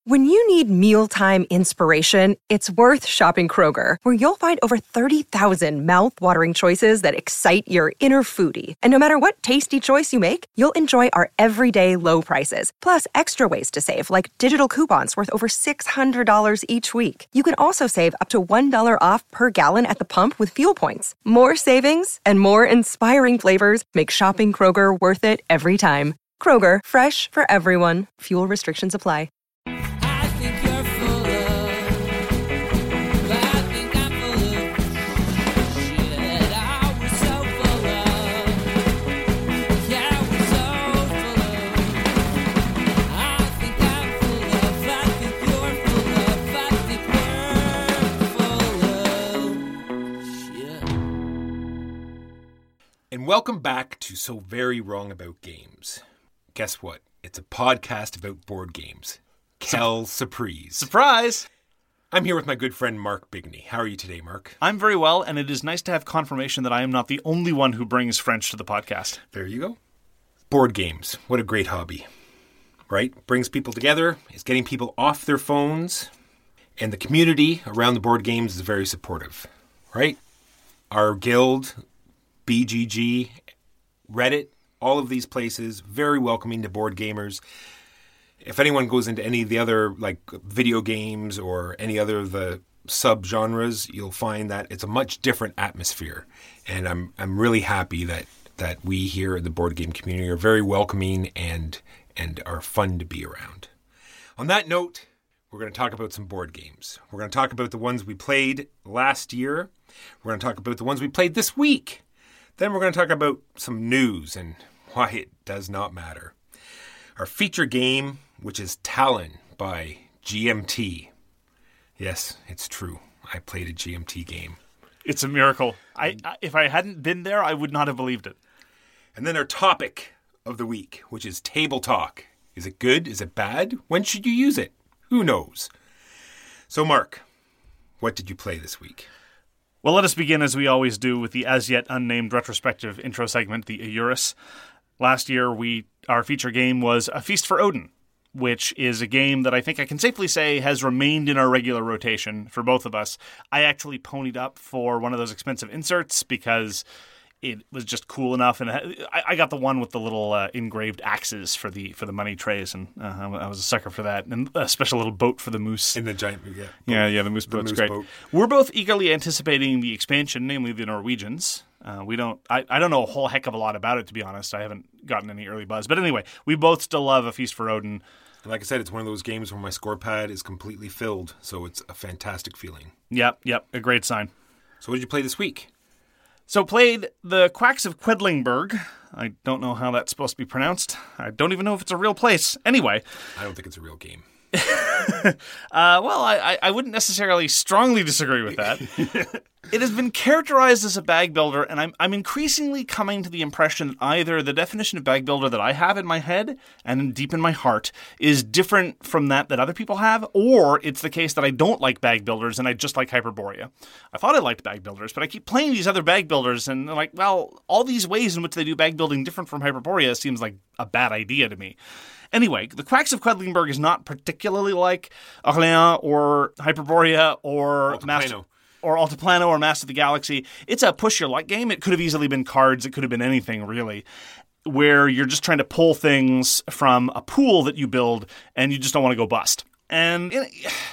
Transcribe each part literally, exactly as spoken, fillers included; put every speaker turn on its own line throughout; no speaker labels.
When you need mealtime inspiration, it's worth shopping Kroger, where you'll find over thirty thousand mouth-watering choices that excite your inner foodie. And no matter what tasty choice you make, you'll enjoy our everyday low prices, plus extra ways to save, like digital coupons worth over six hundred dollars each week. You can also save up to one dollar off per gallon at the pump with fuel points. More savings and more inspiring flavors make shopping Kroger worth it every time. Kroger, fresh for everyone. Fuel restrictions apply.
And welcome back to So Very Wrong About Games. Guess what? It's a podcast about board games. Quelle surprise.
Surprise!
I'm here with my good friend Mark Bigney. How are you today, Mark?
I'm very well, and it is nice to have confirmation that I am not the only one who brings French to the podcast.
There you go. Board games. What a great hobby. Right? Brings people together. It's getting people off their phones. And the community around the board games is very supportive. Right? Our guild, B G G, Reddit, all of these places, very welcoming to board gamers. If anyone goes into any of the other like video games or any other of the sub-genres, you'll find that it's a much different atmosphere. And I'm I'm really happy that, that we here in the board game community are very welcoming and and are fun to be around. On that note, we're going to talk about some board games. We're going to talk about the ones we played last year. We're going to talk about the ones we played this week. Then we're going to talk about some news and why it does not matter. Our feature game, which is Talon by G M T. Yes, it's true. I played a G M T game.
It's a miracle. I, I if I hadn't been there, I would not have believed it.
And then our topic of the week, which is Table Talk. Is it good? Is it bad? When should you use it? Who knows? So, Mark, what did you play this week?
Well, let us begin, as we always do, with the as-yet unnamed retrospective intro segment, the Eurus. Last year, we our feature game was A Feast for Odin, which is a game that I think I can safely say has remained in our regular rotation for both of us. I actually ponied up for one of those expensive inserts because it was just cool enough, and I, I got the one with the little uh, engraved axes for the for the money trays, and uh, I was a sucker for that, and a special little boat for the moose.
In the giant, yeah, boat.
yeah, yeah, the moose
the
boat's
moose
great.
Boat.
We're both eagerly anticipating the expansion, namely the Norwegians. Uh, we don't, I, I don't know a whole heck of a lot about it, to be honest. I haven't gotten any early buzz, but anyway, we both still love A Feast for Odin.
And like I said, it's one of those games where my score pad is completely filled, so it's a fantastic feeling.
Yep, yep, a great sign.
So what did you play this week?
So played the Quacks of Quedlinburg. I don't know how that's supposed to be pronounced. I don't even know if it's a real place. Anyway.
I don't think it's a real game.
uh, well, I, I wouldn't necessarily strongly disagree with that. It has been characterized as a bag builder, and I'm I'm increasingly coming to the impression that either the definition of bag builder that I have in my head and deep in my heart is different from that that other people have, or it's the case that I don't like bag builders and I just like Hyperborea. I thought I liked bag builders, but I keep playing these other bag builders, and they're like, well, all these ways in which they do bag building different from Hyperborea seems like a bad idea to me. Anyway, the Quacks of Quedlinburg is not particularly like Orléans or Hyperborea or Master, or Altiplano or Master of the Galaxy. It's a push your luck game. It could have easily been cards. It could have been anything, really, where you're just trying to pull things from a pool that you build and you just don't want to go bust. And you know,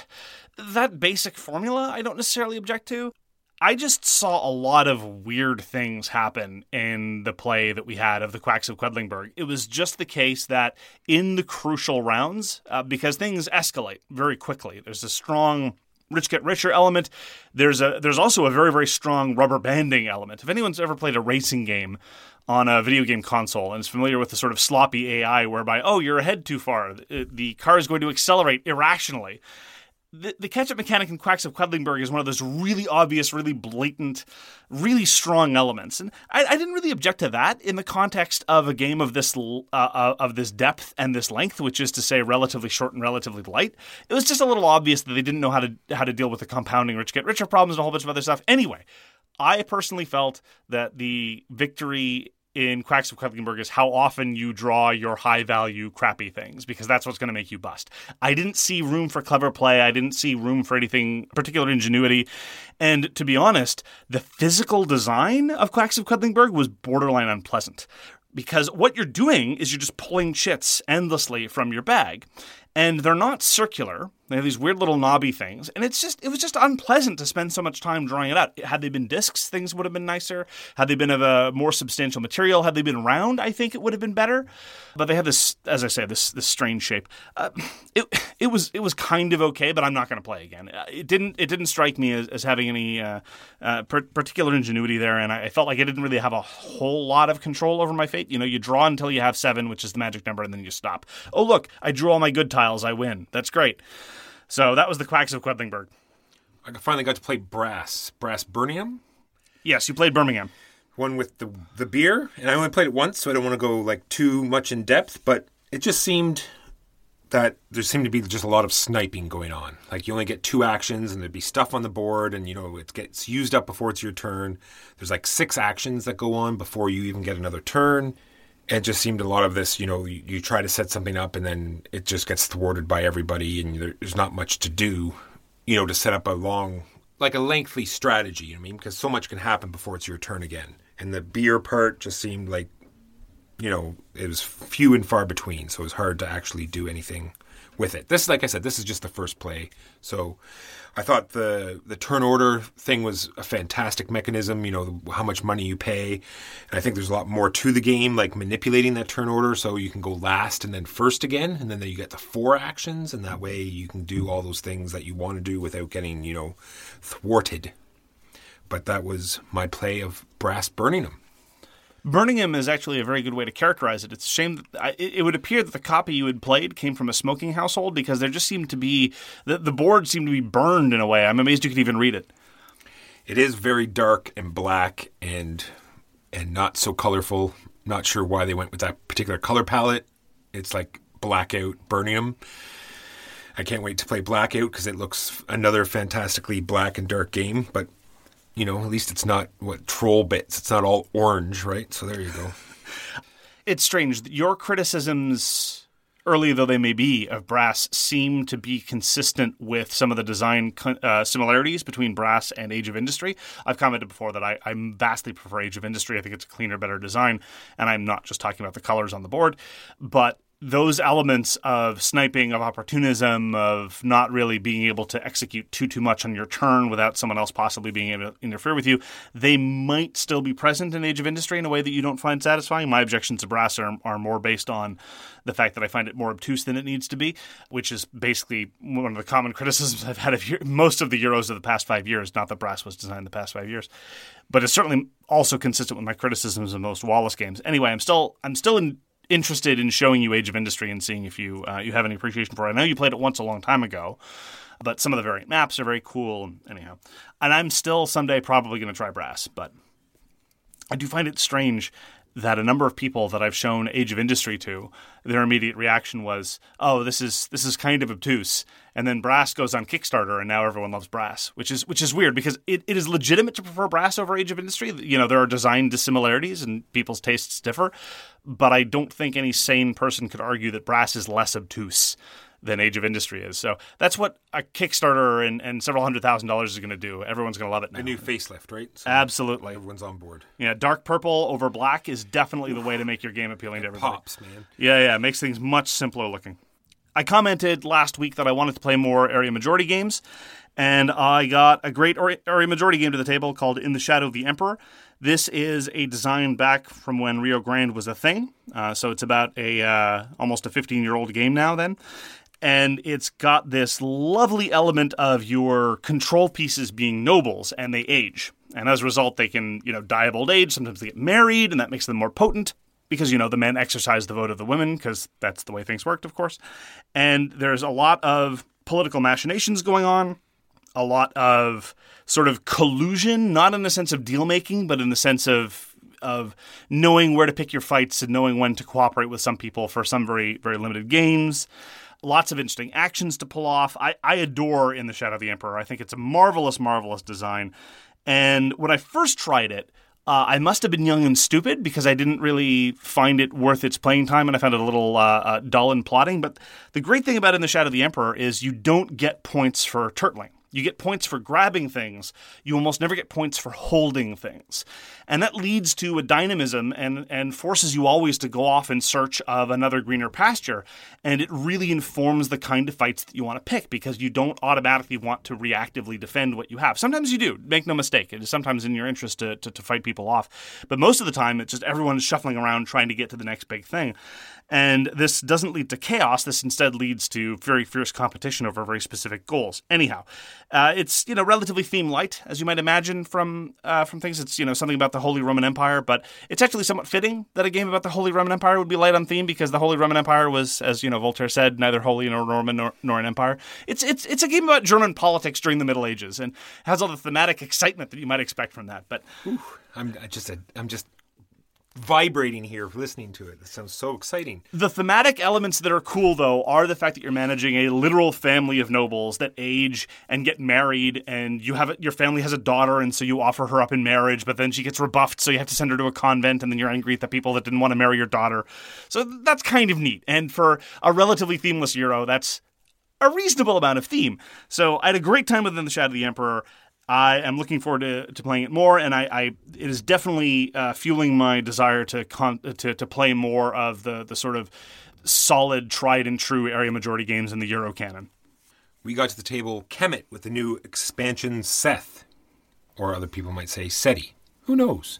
that basic formula I don't necessarily object to. I just saw a lot of weird things happen in the play that we had of the Quacks of Quedlinburg. It was just the case that in the crucial rounds, uh, because things escalate very quickly, there's a strong rich get richer element. There's a there's also a very, very strong rubber banding element. If anyone's ever played a racing game on a video game console and is familiar with the sort of sloppy A I whereby, oh, you're ahead too far, the, the car is going to accelerate irrationally. The, the catch-up mechanic in Quacks of Quedlinburg is one of those really obvious, really blatant, really strong elements. And I, I didn't really object to that in the context of a game of this uh, uh, of this depth and this length, which is to say relatively short and relatively light. It was just a little obvious that they didn't know how to how to deal with the compounding rich get richer problems and a whole bunch of other stuff. Anyway, I personally felt that the victory in Quacks of Quedlinburg is how often you draw your high-value, crappy things, because that's what's going to make you bust. I didn't see room for clever play. I didn't see room for anything, particular ingenuity. And to be honest, the physical design of Quacks of Quedlinburg was borderline unpleasant. Because what you're doing is you're just pulling chits endlessly from your bag. And they're not circular. They have these weird little knobby things. And it's just, it was just unpleasant to spend so much time drawing it out. Had they been discs, things would have been nicer. Had they been of a more substantial material, had they been round, I think it would have been better. But they have this, as I say, this this strange shape. Uh, it it was it was kind of okay, but I'm not going to play again. It didn't it didn't strike me as, as having any uh, uh, per- particular ingenuity there, and I, I felt like I didn't really have a whole lot of control over my fate. You know, you draw until you have seven, which is the magic number, and then you stop. Oh, look, I drew all my good tiles. I win. That's great. So that was the Quacks of Quedlinburg.
I finally got to play Brass. Brass Birmingham?
Yes, you played Birmingham.
One with the the beer, and I only played it once, so I don't want to go like too much in depth, but it just seemed that there seemed to be just a lot of sniping going on. Like you only get two actions, and there'd be stuff on the board, and you know it gets used up before it's your turn. There's like six actions that go on before you even get another turn. It just seemed a lot of this, you know, you, you try to set something up, and then it just gets thwarted by everybody, and there, there's not much to do, you know, to set up a long, like a lengthy strategy, you know what I mean? Because so much can happen before it's your turn again. And the beer part just seemed like, you know, it was few and far between, so it was hard to actually do anything with it. This, like I said, this is just the first play, so I thought the the turn order thing was a fantastic mechanism, you know, how much money you pay, and I think there's a lot more to the game, like manipulating that turn order so you can go last and then first again, and then you get the four actions, and that way you can do all those things that you want to do without getting, you know, thwarted. But that was my play of Brass Birmingham.
Birmingham is actually a very good way to characterize it. It's a shame that I, it would appear that the copy you had played came from a smoking household, because there just seemed to be, the, the board seemed to be burned in a way. I'm amazed you could even read it.
It is very dark and black and and not so colorful. Not sure why they went with that particular color palette. It's like Blackout Birmingham. I can't wait to play Blackout because it looks another fantastically black and dark game, but you know, at least it's not, what, troll bits. It's not all orange, right? So there you go.
It's strange. Your criticisms, early though they may be, of Brass seem to be consistent with some of the design uh, similarities between Brass and Age of Industry. I've commented before that I, I vastly prefer Age of Industry. I think it's a cleaner, better design. And I'm not just talking about the colors on the board. But those elements of sniping, of opportunism, of not really being able to execute too, too much on your turn without someone else possibly being able to interfere with you, they might still be present in Age of Industry in a way that you don't find satisfying. My objections to Brass are, are more based on the fact that I find it more obtuse than it needs to be, which is basically one of the common criticisms I've had of most of the Euros of the past five years. Not that Brass was designed the past five years, but it's certainly also consistent with my criticisms of most Wallace games. Anyway, I'm still I'm still in interested in showing you Age of Industry and seeing if you uh, you have any appreciation for it. I know you played it once a long time ago, but some of the variant maps are very cool. Anyhow, and I'm still someday probably going to try Brass, but I do find it strange that a number of people that I've shown Age of Industry to, their immediate reaction was, "Oh, this is this is kind of obtuse." And then Brass goes on Kickstarter, and now everyone loves Brass, which is which is weird because it, it is legitimate to prefer Brass over Age of Industry. You know, there are design dissimilarities and people's tastes differ, but I don't think any sane person could argue that Brass is less obtuse than Age of Industry is. So that's what a Kickstarter and, and several hundred thousand dollars is going to do. Everyone's going to love it now.
A new facelift, right? So
absolutely.
Everyone's on board.
Yeah, dark purple over black is definitely the way to make your game appealing to everybody.
Pops, man.
Yeah, yeah, it makes things much simpler looking. I commented last week that I wanted to play more area majority games, and I got a great area majority game to the table called In the Shadow of the Emperor. This is a design back from when Rio Grande was a thing, uh, so it's about a uh, almost a fifteen-year-old game now then. And it's got this lovely element of your control pieces being nobles, and they age. And as a result, they can, you know, die of old age. Sometimes they get married, and that makes them more potent because, you know, the men exercise the vote of the women because that's the way things worked, of course. And there's a lot of political machinations going on, a lot of sort of collusion, not in the sense of deal-making, but in the sense of of knowing where to pick your fights and knowing when to cooperate with some people for some very, very limited gains. Lots of interesting actions to pull off. I, I adore In the Shadow of the Emperor. I think it's a marvelous, marvelous design. And when I first tried it, Uh, I must have been young and stupid because I didn't really find it worth its playing time, and I found it a little uh, uh, dull and plotting. But the great thing about In the Shadow of the Emperor is you don't get points for turtling. You get points for grabbing things. You almost never get points for holding things. And that leads to a dynamism and, and forces you always to go off in search of another greener pasture. And it really informs the kind of fights that you want to pick because you don't automatically want to reactively defend what you have. Sometimes you do. Make no mistake. It is sometimes in your interest to, to, to fight people off. But most of the time, it's just everyone's shuffling around trying to get to the next big thing. And this doesn't lead to chaos. This instead leads to very fierce competition over very specific goals. Anyhow, uh, it's, you know, relatively theme light, as you might imagine from uh, from things. It's, you know, something about the Holy Roman Empire, but it's actually somewhat fitting that a game about the Holy Roman Empire would be light on theme because the Holy Roman Empire was, as, you know, Voltaire said, neither holy nor Roman nor, nor an empire. It's it's it's a game about German politics during the Middle Ages and has all the thematic excitement that you might expect from that. But
Ooh, I'm just a, I'm just. vibrating here listening to it. This sounds so exciting.
The thematic elements that are cool, though, are the fact that you're managing a literal family of nobles that age and get married, and you have your family has a daughter, and so you offer her up in marriage, but then she gets rebuffed, so you have to send her to a convent, and then you're angry at the people that didn't want to marry your daughter. So that's kind of neat. And for a relatively themeless Euro, that's a reasonable amount of theme. So I had a great time within the Shadow of the Emperor. I am looking forward to, to playing it more, and I, I it is definitely uh, fueling my desire to, con- to to play more of the the sort of solid, tried and true area majority games in the Euro canon.
We got to the table Kemet with the new expansion Seth, or other people might say Seti. Who knows?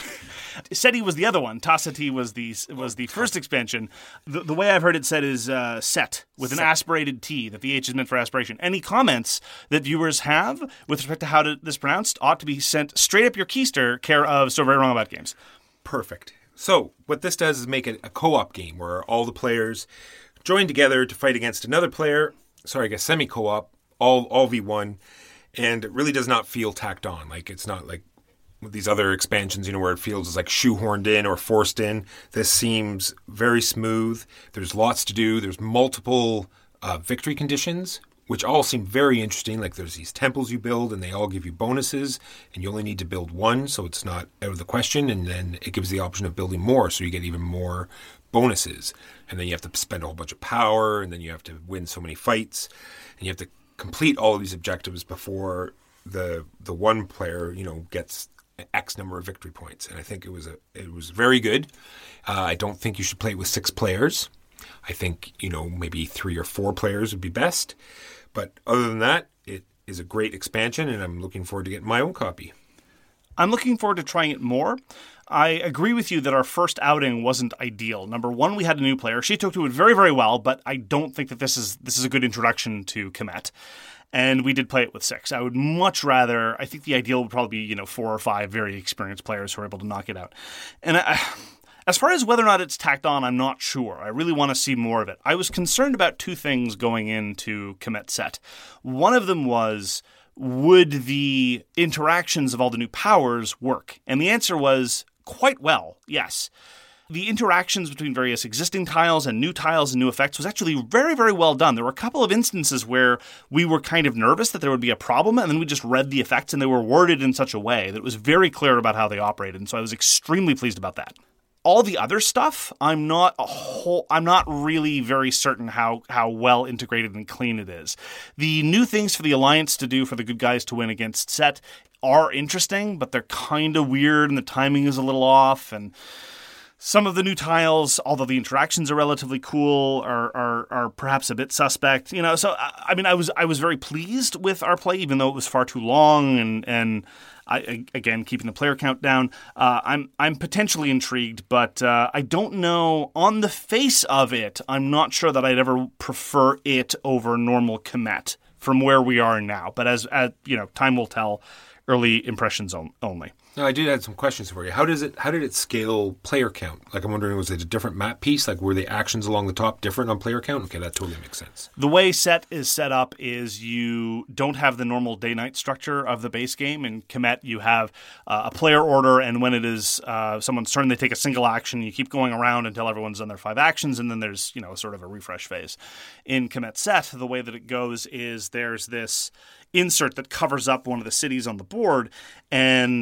Seti was the other one. Tasseti was the was the first expansion. The, the way I've heard it said is uh, set, with an set. Aspirated T, that the H is meant for aspiration. Any comments that viewers have with respect to how to, this pronounced ought to be sent straight up your keister, care of So Very Wrong About Games.
Perfect. So what this does is make it a co-op game where all the players join together to fight against another player. Sorry, I guess semi-co-op, all all v one, and it really does not feel tacked on. Like it's not like with these other expansions, you know, where it feels like shoehorned in or forced in. This seems very smooth. There's lots to do. There's multiple uh, victory conditions, which all seem very interesting. Like there's these temples you build and they all give you bonuses and you only need to build one, so it's not out of the question. And then it gives the option of building more, so you get even more bonuses. And then you have to spend a whole bunch of power, and then you have to win so many fights, and you have to complete all of these objectives before the the one player, you know, gets X number of victory points. And I think it was a it was very good. Uh, I don't think you should play it with six players. I think, you know, maybe three or four players would be best. But other than that, it is a great expansion, and I'm looking forward to getting my own copy.
I'm looking forward to trying it more. I agree with you that our first outing wasn't ideal. Number one, we had a new player. She took to it very, very well, but I don't think that this is this is a good introduction to Kemet. And we did play it with six. I would much rather, I think the ideal would probably be, you know, four or five very experienced players who are able to knock it out. And I, as far as whether or not it's tacked on, I'm not sure. I really want to see more of it. I was concerned about two things going into Kemet Set. One of them was, would the interactions of all the new powers work? And the answer was quite well, yes. The interactions between various existing tiles and new tiles and new effects was actually very, very well done. There were a couple of instances where we were kind of nervous that there would be a problem, and then we just read the effects, and they were worded in such a way that it was very clear about how they operated, and so I was extremely pleased about that. All the other stuff, I'm not a whole, I'm not really very certain how, how well integrated and clean it is. The new things for the Alliance to do for the good guys to win against Set are interesting, but they're kind of weird, and the timing is a little off, and some of the new tiles, although the interactions are relatively cool, are are, are perhaps a bit suspect. You know, so I mean, I was I was very pleased with our play, even though it was far too long, and and I, again keeping the player count down. Uh, I'm I'm potentially intrigued, but uh, I don't know. On the face of it, I'm not sure that I'd ever prefer it over normal Kemet from where we are now. But as as you know, time will tell. Early impressions on, only.
No, I did have some questions for you. How does it? How did it scale player count? Like, I'm wondering, was it a different map piece? Like, were the actions along the top different on player count? Okay, that totally makes sense.
The way Set is set up is you don't have the normal day-night structure of the base game. In Kemet, you have uh, a player order, and when it is uh, someone's turn, they take a single action. You keep going around until everyone's done their five actions, and then there's, you know, sort of a refresh phase. In Kemet Set, the way that it goes is there's this insert that covers up one of the cities on the board, and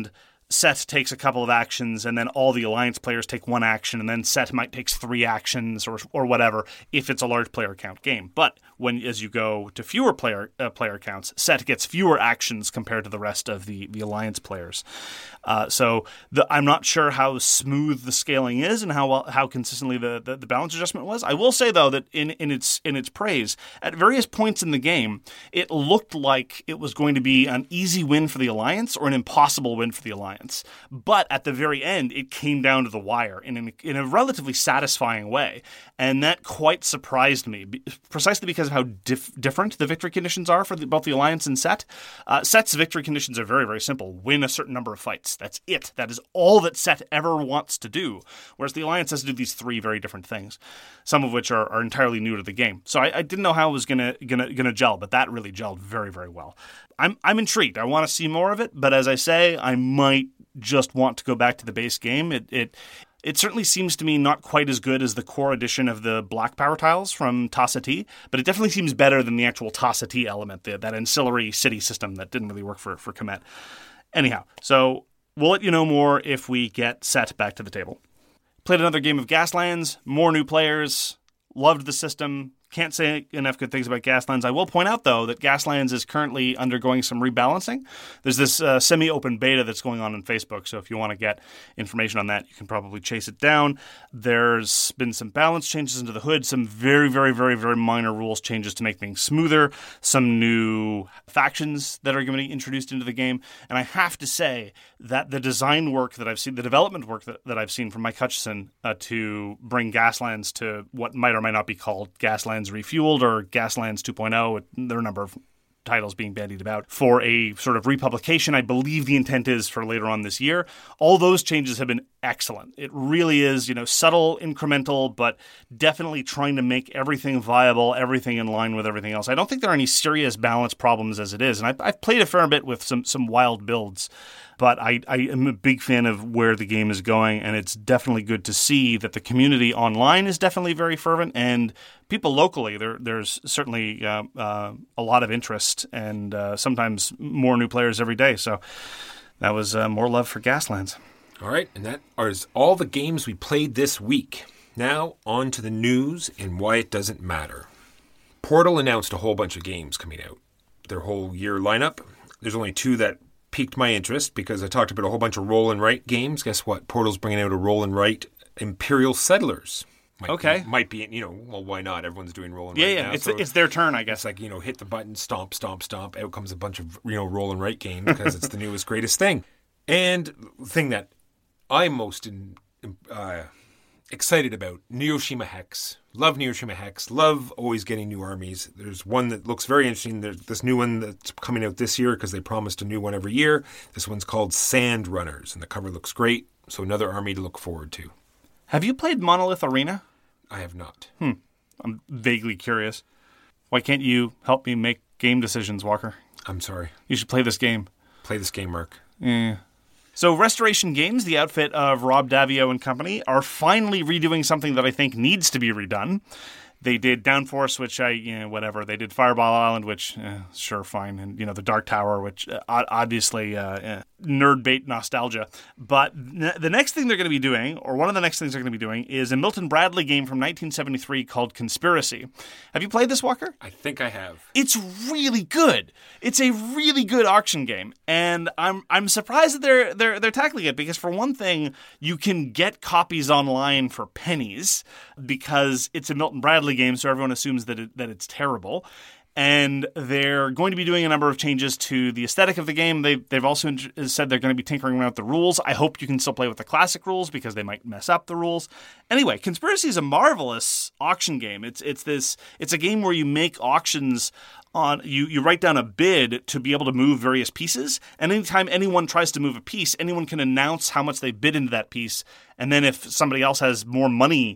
Set takes a couple of actions, and then all the Alliance players take one action, and then Set might take three actions or or whatever if it's a large player count game. But when as you go to fewer player uh, player counts, Set gets fewer actions compared to the rest of the, the Alliance players. Uh, so the, I'm not sure how smooth the scaling is and how well, how consistently the, the, the balance adjustment was. I will say though that in, in its in its praise, at various points in the game, it looked like it was going to be an easy win for the Alliance or an impossible win for the Alliance. But at the very end, it came down to the wire in, an, in a relatively satisfying way. And that quite surprised me, precisely because of how dif- different the victory conditions are for the, both the Alliance and Set. Uh, Set's victory conditions are very, very simple. Win a certain number of fights. That's it. That is all that Set ever wants to do. Whereas the Alliance has to do these three very different things, some of which are, are entirely new to the game. So I, I didn't know how it was gonna gonna gonna gel, but that really gelled very, very well. I'm I'm intrigued. I want to see more of it, but as I say, I might just want to go back to the base game. It it it certainly seems to me not quite as good as the core edition of the Black Power tiles from Tassa T, but it definitely seems better than the actual Tassa T element, the, that ancillary city system that didn't really work for for Kemet. Anyhow, so we'll let you know more if we get Set back to the table. Played another game of Gaslands, more new players, loved the system. Can't say enough good things about Gaslands. I will point out, though, that Gaslands is currently undergoing some rebalancing. There's this uh, semi-open beta that's going on on Facebook, so if you want to get information on that, you can probably chase it down. There's been some balance changes into the hood, some very, very, very, very minor rules changes to make things smoother, some new factions that are going to be introduced into the game, and I have to say that the design work that I've seen, the development work that, that I've seen from Mike Hutchison uh, to bring Gaslands to what might or might not be called Gaslands Refueled or Gaslands two point oh. There are a number of titles being bandied about for a sort of republication. I believe the intent is for later on this year. All those changes have been excellent. It really is, you know, subtle, incremental, but definitely trying to make everything viable, everything in line with everything else. I don't think there are any serious balance problems as it is. And I've, I've played a fair bit with some some wild builds, but I, I am a big fan of where the game is going, and it's definitely good to see that the community online is definitely very fervent, and people locally, there, there's certainly uh, uh, a lot of interest, and uh, sometimes more new players every day. So that was uh, more love for Gaslands.
All right, and that is all the games we played this week. Now, on to the news and why it doesn't matter. Portal announced a whole bunch of games coming out. Their whole year lineup. There's only two that piqued my interest because I talked about a whole bunch of roll and write games. Guess what? Portal's bringing out a roll and write Imperial Settlers. Might
okay.
Be, might be, you know, well, why not? Everyone's doing roll and
yeah,
write
yeah.
now.
It's,
so
it's their turn, I guess.
It's like, you know, hit the button, stomp, stomp, stomp. Out comes a bunch of, you know, roll and write game because it's the newest, greatest thing. And the thing that I'm most in, uh, excited about, Neoshima Hex. Love Neoshima Hex. Love always getting new armies. There's one that looks very interesting. There's this new one that's coming out this year because they promised a new one every year. This one's called Sand Runners, and the cover looks great. So another army to look forward to.
Have you played Monolith Arena?
I have not.
Hmm. I'm vaguely curious. Why can't you help me make game decisions, Walker?
I'm sorry.
You should play this game.
Play this game, Mark.
Yeah. So Restoration Games, the outfit of Rob Davio and company, are finally redoing something that I think needs to be redone. They did Downforce, which I, you know, whatever. They did Fireball Island, which, eh, sure, fine. And, you know, the Dark Tower, which uh, obviously uh, eh, nerd bait nostalgia. But n- the next thing they're going to be doing, or one of the next things they're going to be doing, is a Milton Bradley game from nineteen seventy-three called Conspiracy. Have you played this, Walker?
I think I have.
It's really good. It's a really good auction game, and I'm I'm surprised that they're they're they're tackling it because for one thing, you can get copies online for pennies because it's a Milton Bradley game, so everyone assumes that it, that it's terrible. And they're going to be doing a number of changes to the aesthetic of the game. They, they've also said they're going to be tinkering around with the rules. I hope you can still play with the classic rules because they might mess up the rules. Anyway, Conspiracy is a marvelous auction game. It's it's this it's a game where you make auctions on you you write down a bid to be able to move various pieces, and anytime anyone tries to move a piece, anyone can announce how much they bid into that piece, and then if somebody else has more money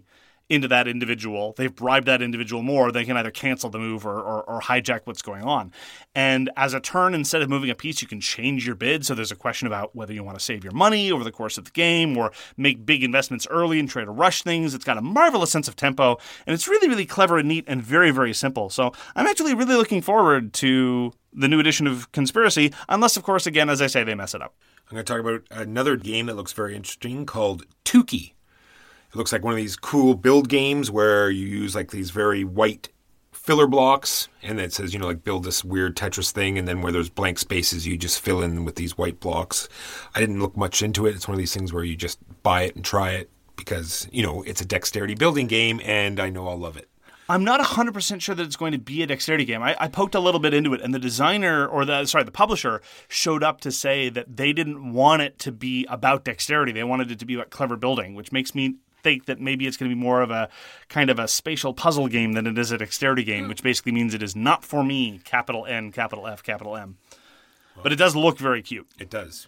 into that individual, they've bribed that individual more, they can either cancel the move or, or, or hijack what's going on. And as a turn, instead of moving a piece, you can change your bid. So there's a question about whether you want to save your money over the course of the game or make big investments early and try to rush things. It's got a marvelous sense of tempo, and it's really, really clever and neat and very, very simple. So I'm actually really looking forward to the new edition of Conspiracy, unless, of course, again, as I say, they mess it up.
I'm going to talk about another game that looks very interesting called Tukey. It looks like one of these cool build games where you use like these very white filler blocks, and it says, you know, like build this weird Tetris thing, and then where there's blank spaces, you just fill in with these white blocks. I didn't look much into it. It's one of these things where you just buy it and try it because, you know, it's a dexterity building game, and I know I'll love it.
I'm not one hundred percent sure that it's going to be a dexterity game. I, I poked a little bit into it, and the designer, or the sorry, the publisher showed up to say that they didn't want it to be about dexterity. They wanted it to be about clever building, which makes me think that maybe it's going to be more of a kind of a spatial puzzle game than it is a dexterity game, which basically means it is not for me, capital N, capital F, capital M. Well, but it does look very cute.
It does.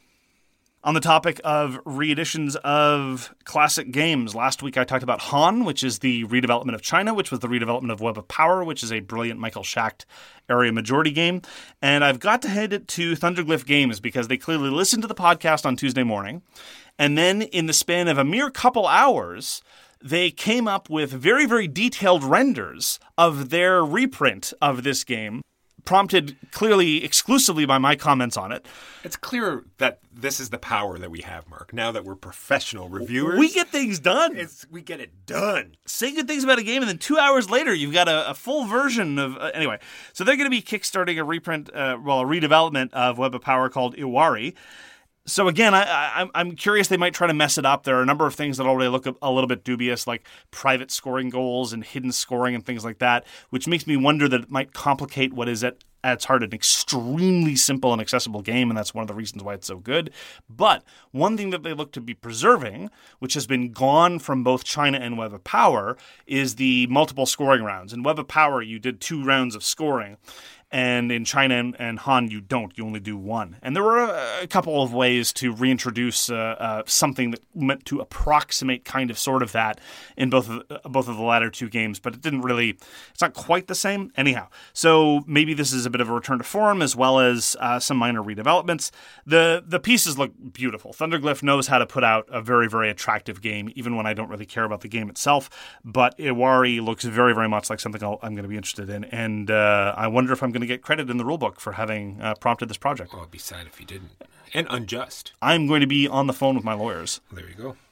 On the topic of reeditions of classic games, last week I talked about Han, which is the redevelopment of China, which was the redevelopment of Web of Power, which is a brilliant Michael Schacht area majority game. And I've got to hand it to Thunderglyph Games because they clearly listened to the podcast on Tuesday morning. And then in the span of a mere couple hours, they came up with very, very detailed renders of their reprint of this game, prompted clearly exclusively by my comments on it.
It's clear that this is the power that we have, Mark. Now that we're professional reviewers,
we get things done.
It's, we get it done.
Say good things about a game, and then two hours later, you've got a, a full version of... Uh, anyway, so they're going to be kickstarting a reprint, uh, well, a redevelopment of Web of Power called Iwari. So again, I, I, I'm curious they might try to mess it up. There are a number of things that already look a, a little bit dubious, like private scoring goals and hidden scoring and things like that, which makes me wonder that it might complicate what is at, at its heart an extremely simple and accessible game, and that's one of the reasons why it's so good. But one thing that they look to be preserving, which has been gone from both China and Web of Power, is the multiple scoring rounds. In Web of Power, you did two rounds of scoring. And in China and, and Han, you don't. You only do one. And there were a, a couple of ways to reintroduce uh, uh, something that meant to approximate kind of sort of that in both of, uh, both of the latter two games. But it didn't really – it's not quite the same. Anyhow, so maybe this is a bit of a return to form as well as uh, some minor redevelopments. The, the pieces look beautiful. Thunderglyph knows how to put out a very, very attractive game, even when I don't really care about the game itself. But Iwari looks very, very much like something I'll, I'm going to be interested in. And uh, I wonder if I'm going to get credit in the rulebook for having uh, prompted this project.
Well, it'd be sad if you didn't. And unjust.
I'm going to be on the phone with my lawyers.
There you go.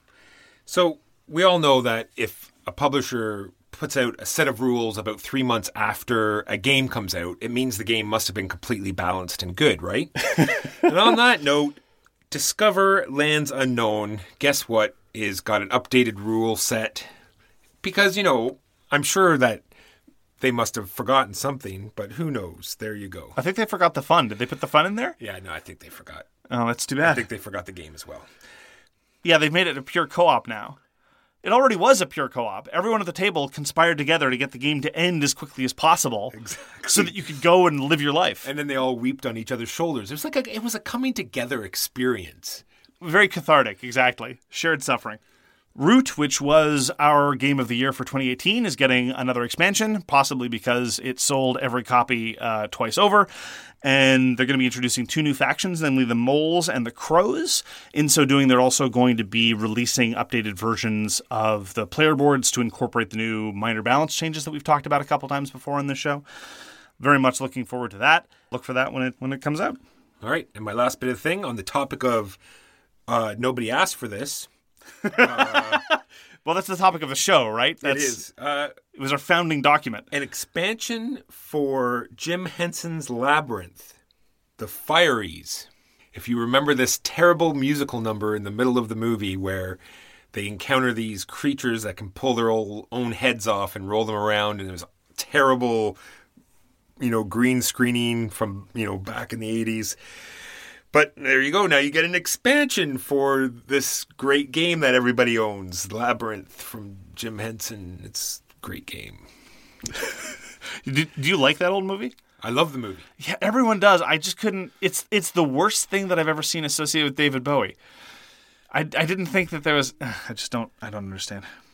So we all know that if a publisher puts out a set of rules about three months after a game comes out, it means the game must have been completely balanced and good, right? And on that note, Discover Lands Unknown, guess what, is got an updated rule set. Because, you know, I'm sure that they must have forgotten something, but who knows? There you go.
I think they forgot the fun. Did they put the fun in there?
Yeah, no, I think they forgot.
Oh, that's too bad.
I think they forgot the game as well.
Yeah, they've made it a pure co-op now. It already was a pure co-op. Everyone at the table conspired together to get the game to end as quickly as possible.
Exactly.
So that you could go and live your life.
And then they all weeped on each other's shoulders. It was like a, it was a coming together experience.
Very cathartic, exactly. Shared suffering. Root, which was our game of the year for twenty eighteen, is getting another expansion, possibly because it sold every copy uh, twice over. And they're going to be introducing two new factions, namely the Moles and the Crows. In so doing, they're also going to be releasing updated versions of the player boards to incorporate the new minor balance changes that we've talked about a couple times before on this show. Very much looking forward to that. Look for that when it when it comes out.
All right. And my last bit of thing on the topic of uh, nobody asked for this. Uh,
well, that's the topic of the show, right? That's,
it is. Uh,
it was our founding document.
An expansion for Jim Henson's Labyrinth, The Fireys. If you remember this terrible musical number in the middle of the movie where they encounter these creatures that can pull their own heads off and roll them around, and there's terrible, you know, green screening from, you know, back in the eighties. But there you go. Now you get an expansion for this great game that everybody owns, Labyrinth from Jim Henson. It's a great game.
do, do you like that old movie?
I love the movie.
Yeah, everyone does. I just couldn't. It's it's the worst thing that I've ever seen associated with David Bowie. I, I didn't think that there was. I just don't. I don't understand.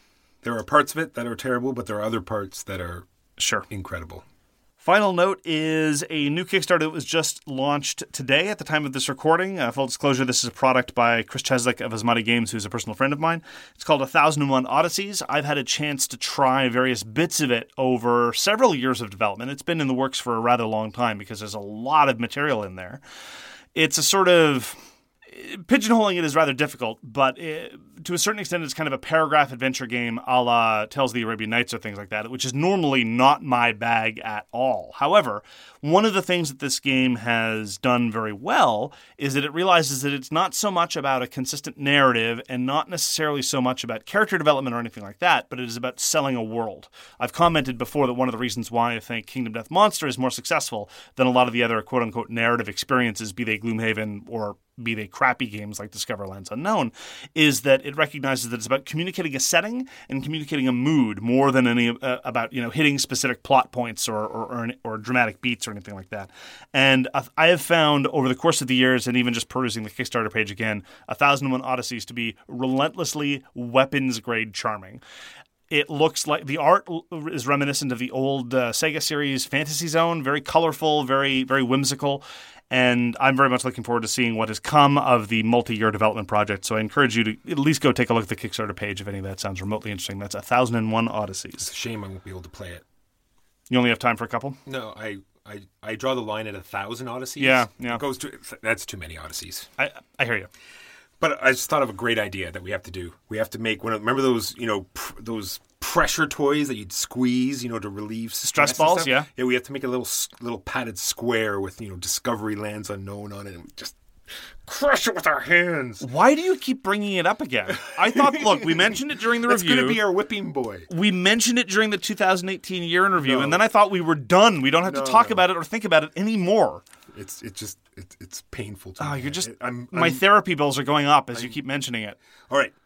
There are parts of it that are terrible, but there are other parts that are
Sure.
incredible.
Final note is a new Kickstarter that was just launched today at the time of this recording. Uh, full disclosure, this is a product by Chris Cheslick of Asmati Games, who's a personal friend of mine. It's called one thousand one Odysseys. I've had a chance to try various bits of it over several years of development. It's been in the works for a rather long time because there's a lot of material in there. It's a sort of... Pigeonholing it is rather difficult, but it, to a certain extent, it's kind of a paragraph adventure game a la Tales of the Arabian Nights or things like that, which is normally not my bag at all. However, one of the things that this game has done very well is that it realizes that it's not so much about a consistent narrative and not necessarily so much about character development or anything like that, but it is about selling a world. I've commented before that one of the reasons why I think Kingdom Death Monster is more successful than a lot of the other quote-unquote narrative experiences, be they Gloomhaven or be they crappy games like Discover Lands Unknown, is that it recognizes that it's about communicating a setting and communicating a mood more than any uh, about you know hitting specific plot points or or, or or dramatic beats or anything like that. And I have found over the course of the years, and even just perusing the Kickstarter page again, one thousand one Odysseys to be relentlessly weapons-grade charming. It looks like the art is reminiscent of the old uh, Sega series Fantasy Zone, very colorful, very very whimsical. And I'm very much looking forward to seeing what has come of the multi-year development project. So I encourage you to at least go take a look at the Kickstarter page if any of that sounds remotely interesting. That's one thousand one Odysseys.
It's a shame I won't be able to play it.
You only have time for a couple?
No, I I, I draw the line at a thousand Odysseys.
Yeah, yeah.
It goes to, that's too many Odysseys.
I I hear you.
But I just thought of a great idea that we have to do. We have to make one of, remember those, you know, pr- those pressure toys that you'd squeeze, you know, to relieve stress,
stress balls, yeah.
Yeah, we have to make a little little padded square with, you know, Discovery Lands Unknown on it and just crush it with our hands.
Why do you keep bringing it up again? I thought, look, we mentioned it during the
That's
review.
That's going to be our whipping boy.
We mentioned it during the two thousand eighteen year in review,
No.
and then I thought we were done. We don't have
No,
to talk
no.
about it or think about it anymore.
It's it just it, it's painful to
Oh,
me.
you're just
I'm,
my
I'm,
therapy bills are going up as I'm, you keep mentioning it.
All right.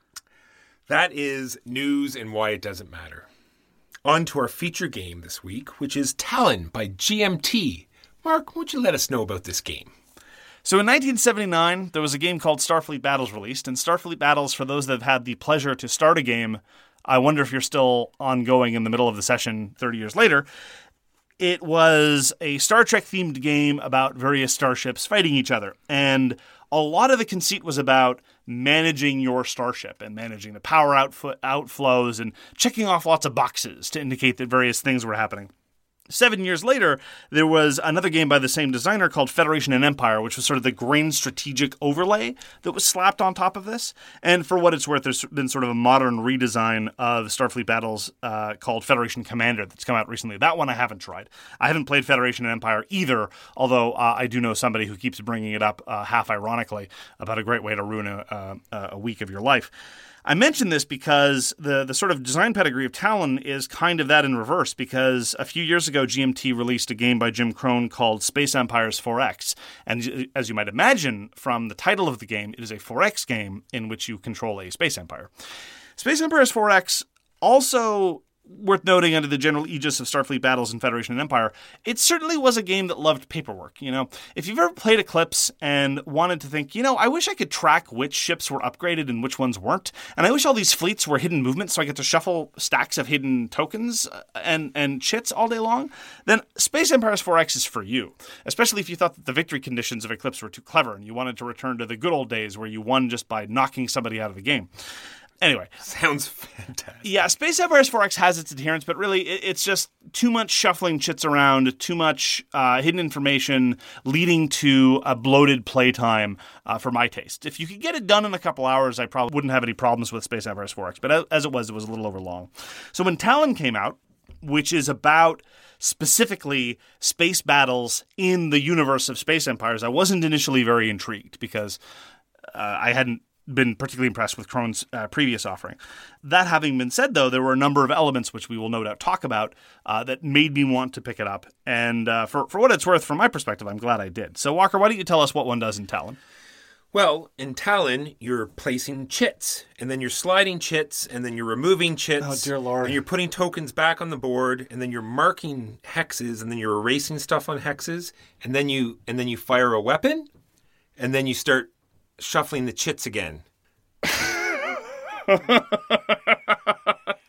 That is news and why it doesn't matter. On to our feature game this week, which is Talon by G M T. Mark, why don't you let us know about this game?
So in nineteen seventy-nine, there was a game called Starfleet Battles released, and Starfleet Battles, for those that have had the pleasure to start a game, I wonder if you're still ongoing in the middle of the session thirty years later. It was a Star Trek-themed game about various starships fighting each other. And a lot of the conceit was about managing your starship and managing the power outfit, outflows and checking off lots of boxes to indicate that various things were happening. Seven years later, there was another game by the same designer called Federation and Empire, which was sort of the grain strategic overlay that was slapped on top of this. And for what it's worth, there's been sort of a modern redesign of Starfleet Battles uh, called Federation Commander that's come out recently. That one I haven't tried. I haven't played Federation and Empire either, although uh, I do know somebody who keeps bringing it up uh, half ironically about a great way to ruin a, a, a week of your life. I mention this because the, the sort of design pedigree of Talon is kind of that in reverse, because a few years ago, G M T released a game by Jim Crone called Space Empires four X. And as you might imagine from the title of the game, it is a four X game in which you control a space empire. Space Empires four X also, worth noting under the general aegis of Starfleet Battles and Federation and Empire, it certainly was a game that loved paperwork. You know, if you've ever played Eclipse and wanted to think, you know, I wish I could track which ships were upgraded and which ones weren't, and I wish all these fleets were hidden movements so I get to shuffle stacks of hidden tokens and, and chits all day long, then Space Empires four X is for you, especially if you thought that the victory conditions of Eclipse were too clever and you wanted to return to the good old days where you won just by knocking somebody out of the game. Anyway.
Sounds fantastic.
Yeah, Space Empires four X has its adherents, but really it, it's just too much shuffling chits around, too much uh, hidden information leading to a bloated playtime uh, for my taste. If you could get it done in a couple hours, I probably wouldn't have any problems with Space Empires four X, but as, as it was, it was a little over long. So when Talon came out, which is about specifically space battles in the universe of Space Empires, I wasn't initially very intrigued because uh, I hadn't been particularly impressed with Crone's uh, previous offering. That having been said, though, there were a number of elements which we will no doubt talk about uh, that made me want to pick it up. And uh, for, for what it's worth, from my perspective, I'm glad I did. So, Walker, why don't you tell us what one does in Talon?
Well, in Talon, you're placing chits, and then you're sliding chits, and then you're removing chits.
Oh, dear Lord.
And you're putting tokens back on the board, and then you're marking hexes, and then you're erasing stuff on hexes, and then you and then you fire a weapon, and then you start shuffling the chits again.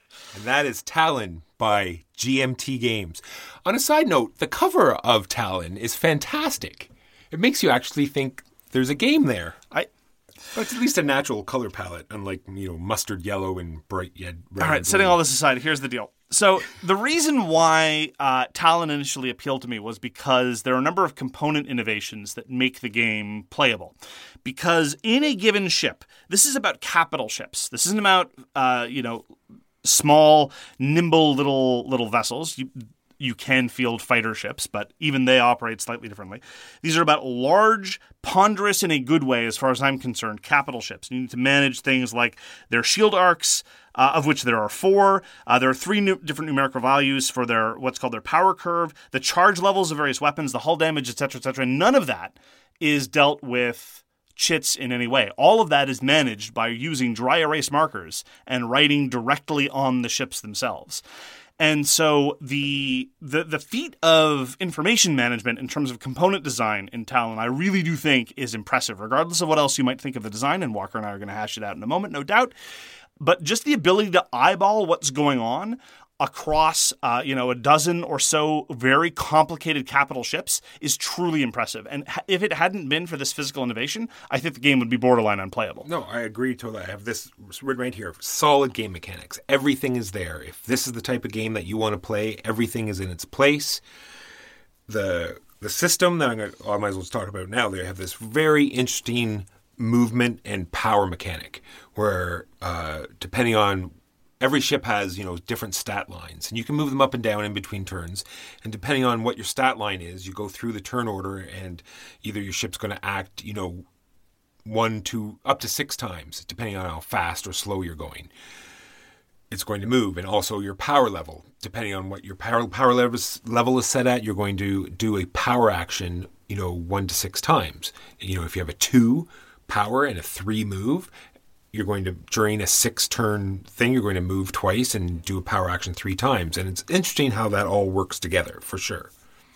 that is Talon by G M T Games. On a side note, the cover of Talon is fantastic. It makes you actually think there's a game there.
I...
But it's at least a natural color palette, unlike, you know, mustard yellow and bright red.
All right, setting all this aside, here's the deal. So the reason why uh, Talon initially appealed to me was because there are a number of component innovations that make the game playable. Because in a given ship, this is about capital ships. This isn't about, uh, you know, small, nimble little little vessels. You, You can field fighter ships, but even they operate slightly differently. These are about large, ponderous in a good way, as far as I'm concerned, capital ships. You need to manage things like their shield arcs, uh, of which there are four. Uh, there are three new, different numerical values for their what's called their power curve, the charge levels of various weapons, the hull damage, et cetera, et cetera. And none of that is dealt with chits in any way. All of that is managed by using dry erase markers and writing directly on the ships themselves. And so the, the the feat of information management in terms of component design in Talon, I really do think is impressive, regardless of what else you might think of the design. And Walker and I are going to hash it out in a moment, no doubt. But just the ability to eyeball what's going on across, uh, you know, a dozen or so very complicated capital ships is truly impressive. And if it hadn't been for this physical innovation, I think the game would be borderline unplayable.
No, I agree totally. I have this written right here. Solid game mechanics. Everything is there. If this is the type of game that you want to play, everything is in its place. The the system that I'm going to, I might as well talk about now, they have this very interesting movement and power mechanic where uh, depending on every ship has, you know, different stat lines, and you can move them up and down in between turns. And depending on what your stat line is, you go through the turn order, and either your ship's going to act, you know, one to up to six times, depending on how fast or slow you're going. It's going to move, and also your power level, depending on what your power power level is, level is set at, you're going to do a power action, you know, one to six times. You know, if you have a two power and a three move, you're going to, during a six-turn thing, you're going to move twice and do a power action three times. And it's interesting how that all works together, for sure.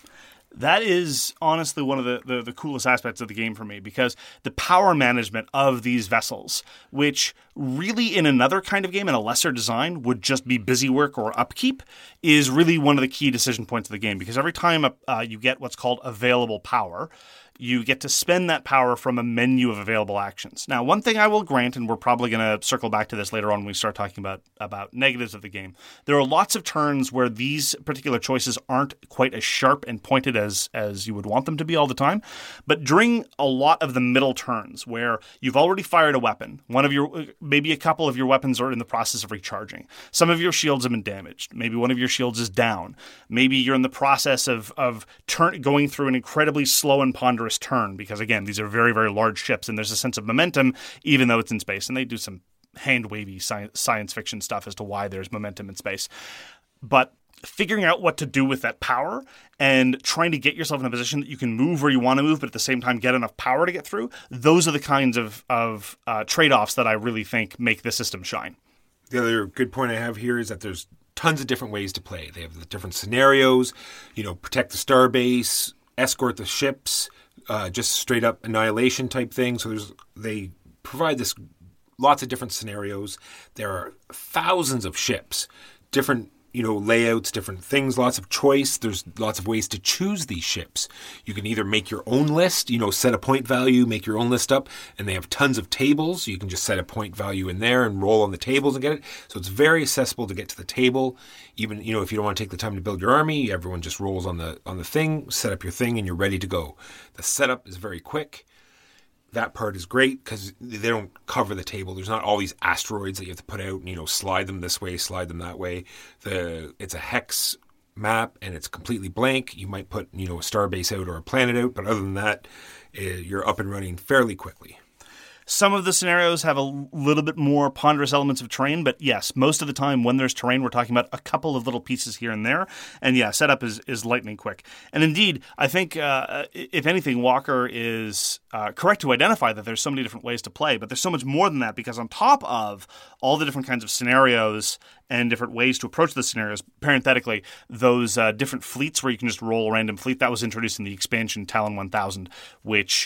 That is honestly one of the, the, the coolest aspects of the game for me, because the power management of these vessels, which really in another kind of game, in a lesser design, would just be busy work or upkeep, is really one of the key decision points of the game. Because every time uh, you get what's called available power, you get to spend that power from a menu of available actions. Now, one thing I will grant, and we're probably going to circle back to this later on when we start talking about, about negatives of the game, there are lots of turns where these particular choices aren't quite as sharp and pointed as, as you would want them to be all the time. But during a lot of the middle turns where you've already fired a weapon, one of your, maybe a couple of your weapons are in the process of recharging. Some of your shields have been damaged. Maybe one of your shields is down. Maybe you're in the process of, of turn, going through an incredibly slow and ponderous turn, because again, these are very, very large ships, and there's a sense of momentum even though it's in space. And they do some hand-wavy science, science fiction stuff as to why there's momentum in space. But figuring out what to do with that power and trying to get yourself in a position that you can move where you want to move, but at the same time get enough power to get through, those are the kinds of, of uh, trade-offs that I really think make the system shine.
The other good point I have here is that there's tons of different ways to play. They have the different scenarios, you know, protect the starbase, escort the ships, Uh, just straight up annihilation type thing. So there's they provide this lots of different scenarios. There are thousands of ships, different, you know, layouts, different things, lots of choice. There's lots of ways to choose these ships. You can either make your own list, you know, set a point value, make your own list up, and they have tons of tables. You can just set a point value in there and roll on the tables and get it. So it's very accessible to get to the table. Even, you know, if you don't want to take the time to build your army, everyone just rolls on the on the thing, set up your thing, and you're ready to go. The setup is very quick. That part is great because they don't cover the table. There's not all these asteroids that you have to put out and, you know, slide them this way, slide them that way. The It's a hex map and it's completely blank. You might put, you know, a starbase out or a planet out, but other than that, you're up and running fairly quickly.
Some of the scenarios have a little bit more ponderous elements of terrain, but yes, most of the time when there's terrain, we're talking about a couple of little pieces here and there. And yeah, setup is, is lightning quick. And indeed, I think, uh, if anything, Walker is uh, correct to identify that there's so many different ways to play, but there's so much more than that, because on top of all the different kinds of scenarios and different ways to approach the scenarios, parenthetically, those uh, different fleets where you can just roll a random fleet, that was introduced in the expansion Talon one thousand, which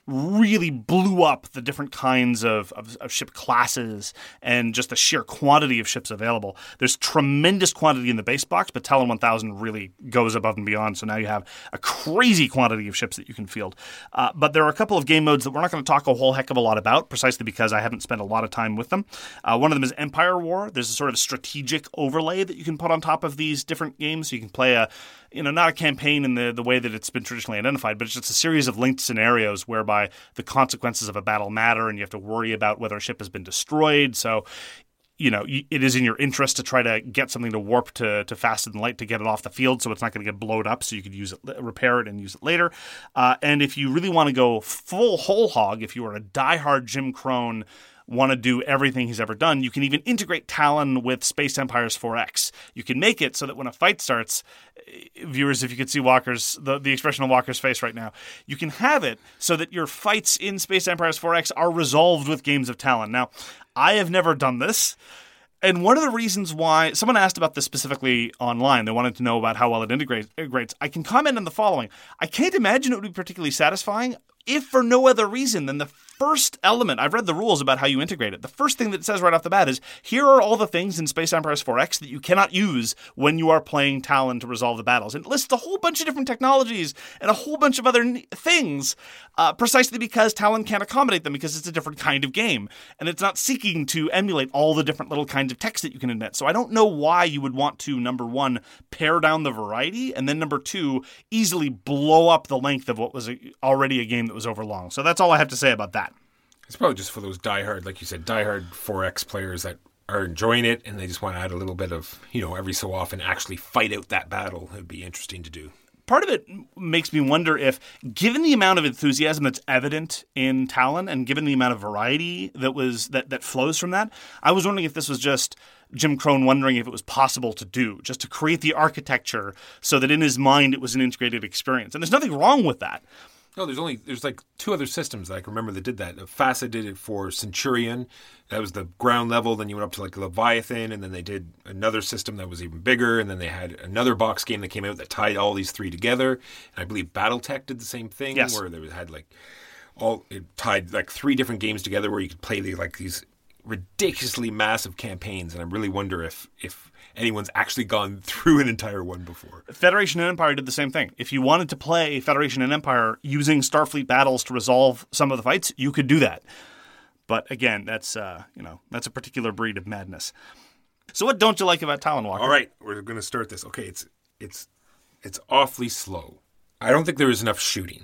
really blew up the different kinds of, of, of ship classes and just the sheer quantity of ships available. There's tremendous quantity in the base box, but Talon one thousand really goes above and beyond. So now you have a crazy quantity of ships that you can field. Uh, but there are a couple of game modes that we're not going to talk a whole heck of a lot about, precisely because I haven't spent a lot of time with them. Uh, one of them is Empire War. There's a sort of strategic overlay that you can put on top of these different games. So you can play a, you know, not a campaign in the, the way that it's been traditionally identified, but it's just a series of linked scenarios whereby the consequences of a battle matter and you have to worry about whether a ship has been destroyed. So, you know, it is in your interest to try to get something to warp to, to faster than light to get it off the field so it's not going to get blowed up so you could use it, repair it and use it later. Uh, and if you really want to go full whole hog, if you are a diehard Jim Crone, want to do everything he's ever done, you can even integrate Talon with Space Empires four X. You can make it so that when a fight starts, viewers, if you could see Walker's the, the expression on Walker's face right now, you can have it so that your fights in Space Empires four X are resolved with games of Talon. Now, I have never done this. And one of the reasons why someone asked about this specifically online, they wanted to know about how well it integrates. integrates. I can comment on the following. I can't imagine it would be particularly satisfying if for no other reason than the first element. I've read the rules about how you integrate it. The first thing that it says right off the bat is, here are all the things in Space Empires four X that you cannot use when you are playing Talon to resolve the battles. And it lists a whole bunch of different technologies and a whole bunch of other n- things, uh, precisely because Talon can't accommodate them because it's a different kind of game. And it's not seeking to emulate all the different little kinds of text that you can admit. So I don't know why you would want to, number one, pare down the variety, and then number two, easily blow up the length of what was a, already a game that was overlong. So that's all I have to say about that.
It's probably just for those diehard, like you said, diehard four X players that are enjoying it and they just want to add a little bit of, you know, every so often actually fight out that battle. It would be interesting to do.
Part of it makes me wonder if, given the amount of enthusiasm that's evident in Talon and given the amount of variety that was that, that flows from that, I was wondering if this was just Jim Crone wondering if it was possible to do, just to create the architecture so that in his mind it was an integrated experience. And there's nothing wrong with that.
No, there's only there's like two other systems that I can remember that did that. FASA did it for Centurion. That was the ground level. Then you went up to like Leviathan, and then they did another system that was even bigger. And then they had another box game that came out that tied all these three together. And I believe BattleTech did the same thing,
yes,
where they had like all it tied like three different games together where you could play the, like these ridiculously massive campaigns. And I really wonder if if anyone's actually gone through an entire one before.
Federation and Empire did the same thing. If you wanted to play Federation and Empire using Starfleet battles to resolve some of the fights, you could do that. But again, that's uh, you know that's a particular breed of madness. So what don't you like about Talon, Walker?
All right, we're going to start this. Okay, it's it's it's awfully slow. I don't think there is enough shooting.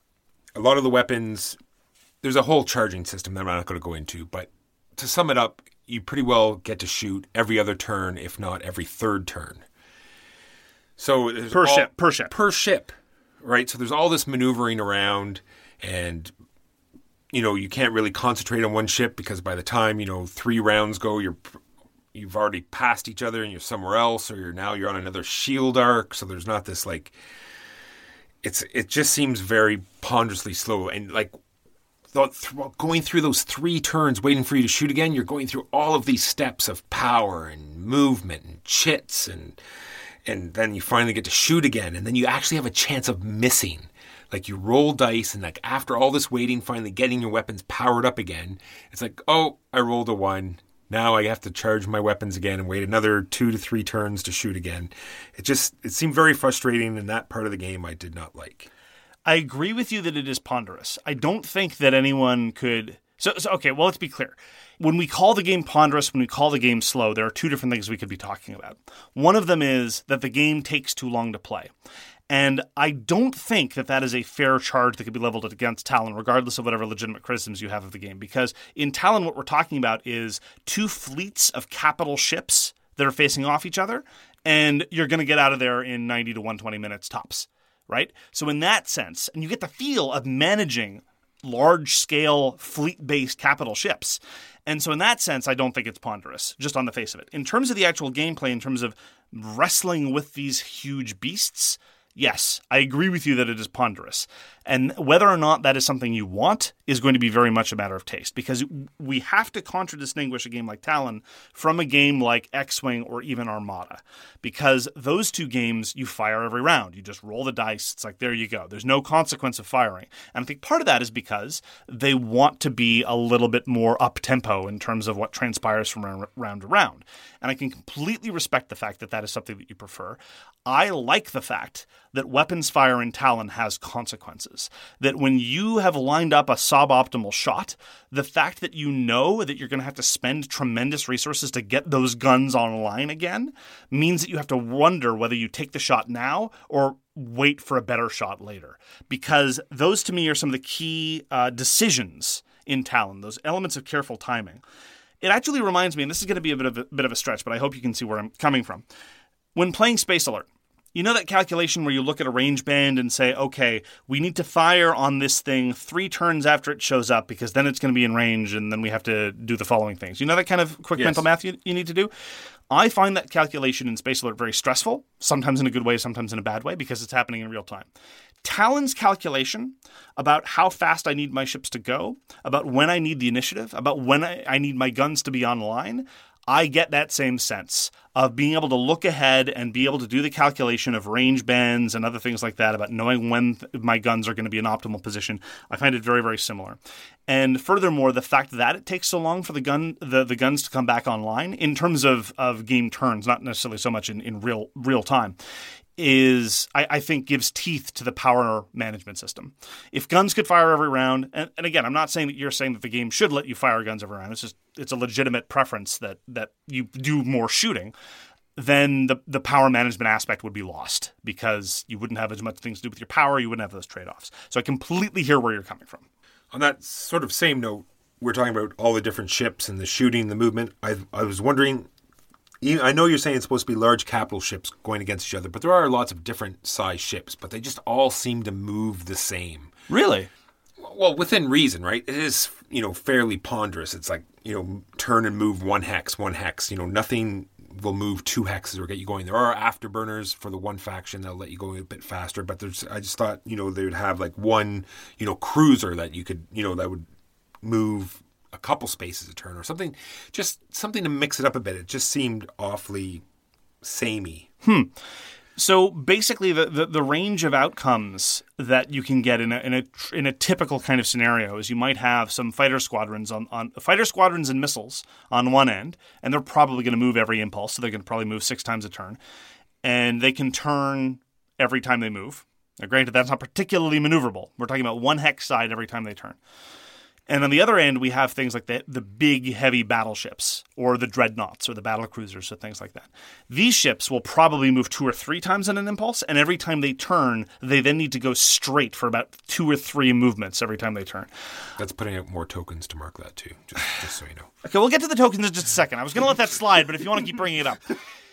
A lot of the weapons, there's a whole charging system that I'm not going to go into, but to sum it up, you pretty well get to shoot every other turn, if not every third turn. So
per
all,
ship, per ship,
per ship, right? So there's all this maneuvering around, and you know you can't really concentrate on one ship because by the time you know three rounds go, you're you've already passed each other and you're somewhere else, or you're now you're on another shield arc. So there's not this like. It's it just seems very ponderously slow, and like. Going through those three turns, waiting for you to shoot again, you're going through all of these steps of power and movement and chits, and and then you finally get to shoot again, and then you actually have a chance of missing. Like you roll dice, and like after all this waiting, finally getting your weapons powered up again, it's like, oh, I rolled a one. Now I have to charge my weapons again and wait another two to three turns to shoot again. It just it seemed very frustrating, and that part of the game I did not like.
I agree with you that it is ponderous. I don't think that anyone could... So, so, okay, well, let's be clear. When we call the game ponderous, when we call the game slow, there are two different things we could be talking about. One of them is that the game takes too long to play. And I don't think that that is a fair charge that could be leveled against Talon, regardless of whatever legitimate criticisms you have of the game. Because in Talon, what we're talking about is two fleets of capital ships that are facing off each other, and you're going to get out of there in ninety to one hundred twenty minutes tops. Right? So in that sense, and you get the feel of managing large-scale fleet-based capital ships. And so in that sense, I don't think it's ponderous, just on the face of it. In terms of the actual gameplay, in terms of wrestling with these huge beasts, yes, I agree with you that it is ponderous. And whether or not that is something you want is going to be very much a matter of taste, because we have to contradistinguish a game like Talon from a game like X-Wing or even Armada, because those two games, you fire every round. You just roll the dice. It's like, there you go. There's no consequence of firing. And I think part of that is because they want to be a little bit more up-tempo in terms of what transpires from round, round to round. And I can completely respect the fact that that is something that you prefer. I like the fact that weapons fire in Talon has consequences. That when you have lined up a suboptimal shot, the fact that you know that you're going to have to spend tremendous resources to get those guns online again means that you have to wonder whether you take the shot now or wait for a better shot later. Because those, to me, are some of the key uh, decisions in Talon, those elements of careful timing. It actually reminds me, and this is going to be a bit of a, bit of a stretch, but I hope you can see where I'm coming from. When playing Space Alert, you know that calculation where you look at a range band and say, okay, we need to fire on this thing three turns after it shows up because then it's going to be in range and then we have to do the following things. You know that kind of quick
Yes.
mental math you, you need to do? I find that calculation in Space Alert very stressful, sometimes in a good way, sometimes in a bad way, because it's happening in real time. Talon's calculation about how fast I need my ships to go, about when I need the initiative, about when I, I need my guns to be online, I get that same sense of being able to look ahead and be able to do the calculation of range bands and other things like that about knowing when th- my guns are going to be in optimal position. I find it very, very similar. And furthermore, the fact that it takes so long for the gun the, the guns to come back online in terms of, of game turns, not necessarily so much in, in real real time, is, I, I think, gives teeth to the power management system. If guns could fire every round, and, and again, I'm not saying that you're saying that the game should let you fire guns every round. It's just, it's a legitimate preference that that you do more shooting, then the, the power management aspect would be lost because you wouldn't have as much things to do with your power. You wouldn't have those trade-offs. So I completely hear where you're coming from.
On that sort of same note, we're talking about all the different ships and the shooting, the movement. I I was wondering, I know you're saying it's supposed to be large capital ships going against each other, but there are lots of different size ships, but they just all seem to move the same.
Really?
Well, within reason, right? It is, you know, fairly ponderous. It's like, you know, turn and move one hex, one hex. You know, nothing will move two hexes or get you going. There are afterburners for the one faction that'll let you go a bit faster, but there's, I just thought, you know, they would have like one, you know, cruiser that you could, you know, that would move a couple spaces a turn or something, just something to mix it up a bit. It just seemed awfully samey.
Hmm. So basically, the, the, the range of outcomes that you can get in a, in a in a typical kind of scenario is you might have some fighter squadrons on, on fighter squadrons and missiles on one end, and they're probably going to move every impulse, so they're going to probably move six times a turn, and they can turn every time they move. Now, granted, that's not particularly maneuverable. We're talking about one hex side every time they turn. And on the other end, we have things like the, the big, heavy battleships, or the dreadnoughts, or the battle cruisers, or things like that. These ships will probably move two or three times in an impulse, and every time they turn, they then need to go straight for about two or three movements every time they turn.
That's putting out more tokens to mark that, too, just, just so you know.
Okay, we'll get to the tokens in just a second. I was going to let that slide, but if you want to keep bringing it up.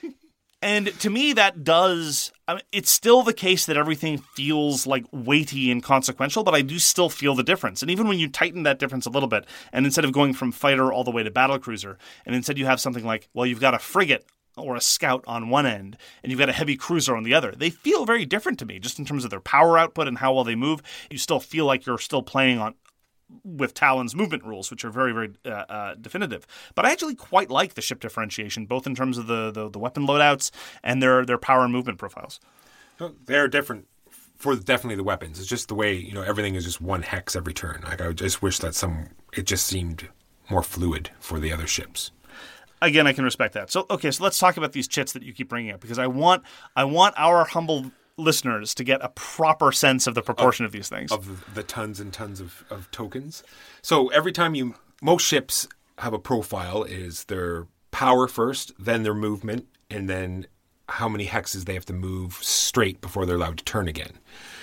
And to me, that does, I mean, it's still the case that everything feels like weighty and consequential, but I do still feel the difference. And even when you tighten that difference a little bit, and instead of going from fighter all the way to battlecruiser, and instead you have something like, well, you've got a frigate or a scout on one end, and you've got a heavy cruiser on the other, they feel very different to me, just in terms of their power output and how well they move. You still feel like you're still playing on with Talon's movement rules, which are very, very uh, uh, definitive. But I actually quite like the ship differentiation, both in terms of the, the, the weapon loadouts and their, their power and movement profiles.
They're different for definitely the weapons. It's just the way, you know, everything is just one hex every turn. Like, I just wish that some, it just seemed more fluid for the other ships.
Again, I can respect that. So, okay, so let's talk about these chits that you keep bringing up, because I want, I want our humble listeners to get a proper sense of the proportion of, of these things.
Of the tons and tons of, of tokens. So every time you, most ships have a profile, is their power first, then their movement, and then how many hexes they have to move straight before they're allowed to turn again.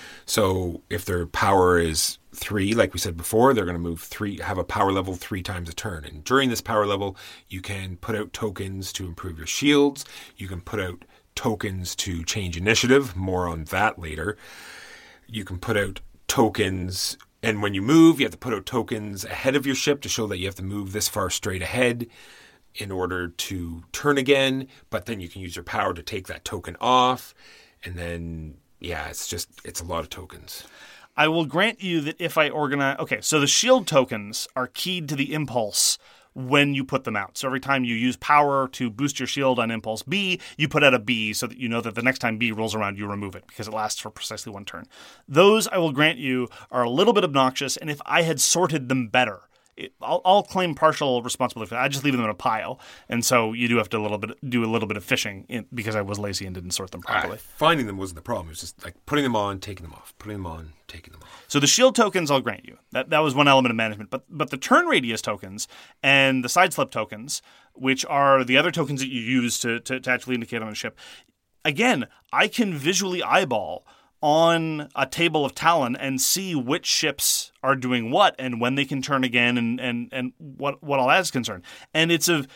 So if their power is three, like we said before, they're going to move three, have a power level three times a turn. And during this power level, you can put out tokens to improve your shields. You can put out tokens to change initiative. More on that later. You can put out tokens, and when you move, you have to put out tokens ahead of your ship to show that you have to move this far straight ahead in order to turn again. But then you can use your power to take that token off, and then yeah, it's just, it's a lot of tokens.
I will grant you that if I organize... Okay, so the shield tokens are keyed to the impulse when you put them out. So every time you use power to boost your shield on impulse B, you put out a B so that you know that the next time B rolls around, you remove it because it lasts for precisely one turn. Those, I will grant you, are a little bit obnoxious, and if I had sorted them better... I'll, I'll claim partial responsibility for that. I just leave them in a pile, and so you do have to a little bit do a little bit of fishing in, because I was lazy and didn't sort them properly.
Uh, finding them wasn't the problem. It was just like putting them on, taking them off, putting them on, taking them off.
So the shield tokens, I'll grant you that that was one element of management, but but the turn radius tokens and the side slip tokens, which are the other tokens that you use to to, to actually indicate on a ship, again, I can visually eyeball on a table of Talon and see which ships are doing what and when they can turn again and, and, and what, what all that is concerned. And it's a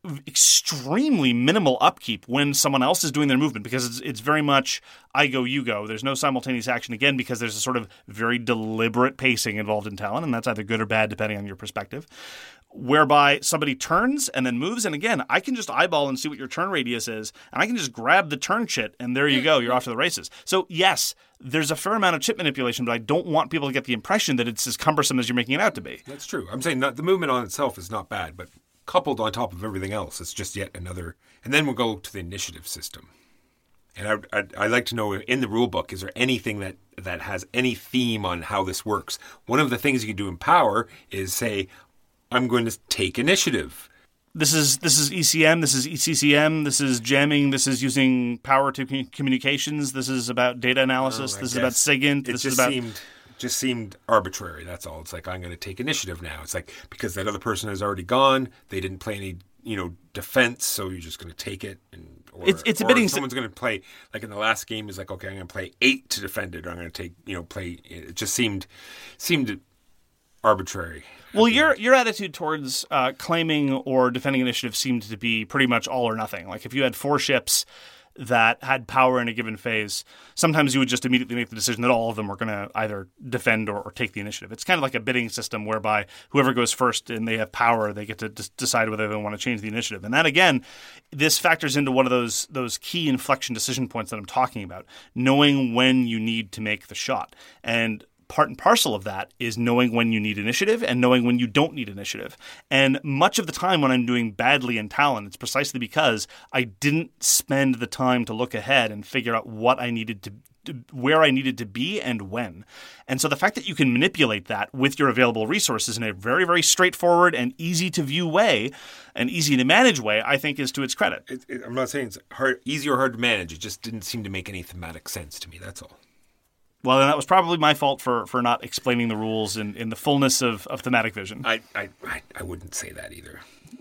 extremely minimal upkeep when someone else is doing their movement because it's, it's very much I go, you go. There's no simultaneous action again because there's a sort of very deliberate pacing involved in Talon, and that's either good or bad depending on your perspective, whereby somebody turns and then moves. And again, I can just eyeball and see what your turn radius is, and I can just grab the turn chit, and there you go. You're off to the races. So yes, there's a fair amount of chip manipulation, but I don't want people to get the impression that it's as cumbersome as you're making it out to be.
That's true. I'm saying not, the movement on itself is not bad, but coupled on top of everything else, it's just yet another. And then we'll go to the initiative system. And I, I, I'd like to know, in the rule book, is there anything that, that has any theme on how this works? One of the things you can do in Power is say, I'm going to take initiative.
This is this is E C M, this is E C C M, this is jamming, this is using power to com- communications, this is about data analysis,
oh,
this is about SIGINT,
it
this
just
is about...
Seemed, just seemed arbitrary, that's all. It's like, I'm going to take initiative now. It's like, because that other person has already gone, they didn't play any, you know, defense, so you're just going to take it. And or,
it's, it's a
or
bidding...
someone's going to play, like in the last game, is like, okay, I'm going to play eight to defend it, or I'm going to take, you know, play... It just seemed seemed arbitrary.
Well, your your attitude towards uh, claiming or defending initiative seemed to be pretty much all or nothing. Like if you had four ships that had power in a given phase, sometimes you would just immediately make the decision that all of them were going to either defend or, or take the initiative. It's kind of like a bidding system whereby whoever goes first and they have power, they get to d- decide whether they want to change the initiative. And that, again, this factors into one of those those key inflection decision points that I'm talking about, knowing when you need to make the shot. And part and parcel of that is knowing when you need initiative and knowing when you don't need initiative. And much of the time when I'm doing badly in Talon, it's precisely because I didn't spend the time to look ahead and figure out what I needed to, to where I needed to be and when. And so the fact that you can manipulate that with your available resources in a very, very straightforward and easy to view way, an easy to manage way, I think is to its credit.
It, it, I'm not saying it's hard, easy or hard to manage. It just didn't seem to make any thematic sense to me. That's all.
Well, then that was probably my fault for, for not explaining the rules in, in the fullness of, of thematic vision.
I, I, I, I wouldn't say that either.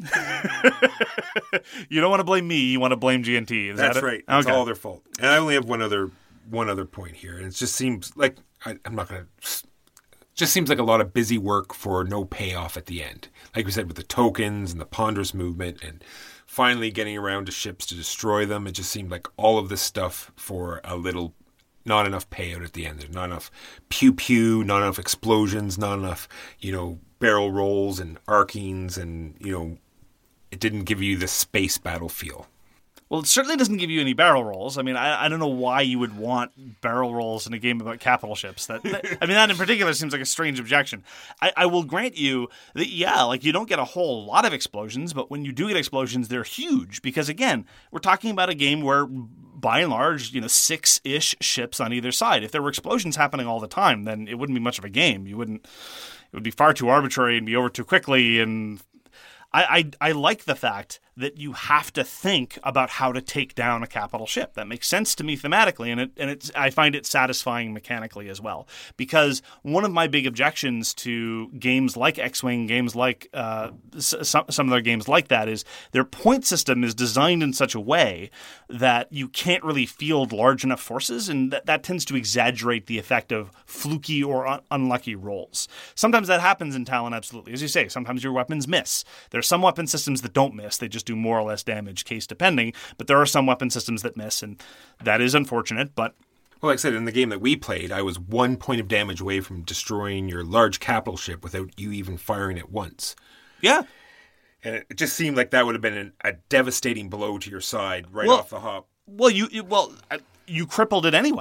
You don't want to blame me. You want to blame G N T. Is
That's
that it?
right. It's
okay.
all their fault. And I only have one other one other point here, and it just seems like I, I'm not going to. Just seems like a lot of busy work for no payoff at the end. Like we said, with the tokens and the ponderous movement, and finally getting around to ships to destroy them. It just seemed like all of this stuff for a little. Not enough payout at the end. There's not enough pew pew, not enough explosions, not enough, you know, barrel rolls and arcings, and, you know, it didn't give you the space battle feel.
Well, it certainly doesn't give you any barrel rolls. I mean, I, I don't know why you would want barrel rolls in a game about capital ships. That, that I mean, that in particular seems like a strange objection. I, I will grant you that, yeah, like you don't get a whole lot of explosions, but when you do get explosions, they're huge because, again, we're talking about a game where, by and large, you know, six-ish ships on either side. If there were explosions happening all the time, then it wouldn't be much of a game. You wouldn't. It would be far too arbitrary and be over too quickly. And I, I, I like the fact that you have to think about how to take down a capital ship. That makes sense to me thematically, and it and it's I find it satisfying mechanically as well. Because one of my big objections to games like X-Wing, games like uh, some some of their games like that, is their point system is designed in such a way that you can't really field large enough forces, and that, that tends to exaggerate the effect of fluky or un- unlucky rolls. Sometimes that happens in Talon, absolutely. As you say, sometimes your weapons miss. There are some weapon systems that don't miss. They just do more or less damage, case depending. But there are some weapon systems that miss, and that is unfortunate. But
well, like I said, in the game that we played, I was one point of damage away from destroying your large capital ship without you even firing it once.
Yeah.
And it just seemed like that would have been an, a devastating blow to your side right
well,
off the hop.
Well, you, you well you crippled it anyway.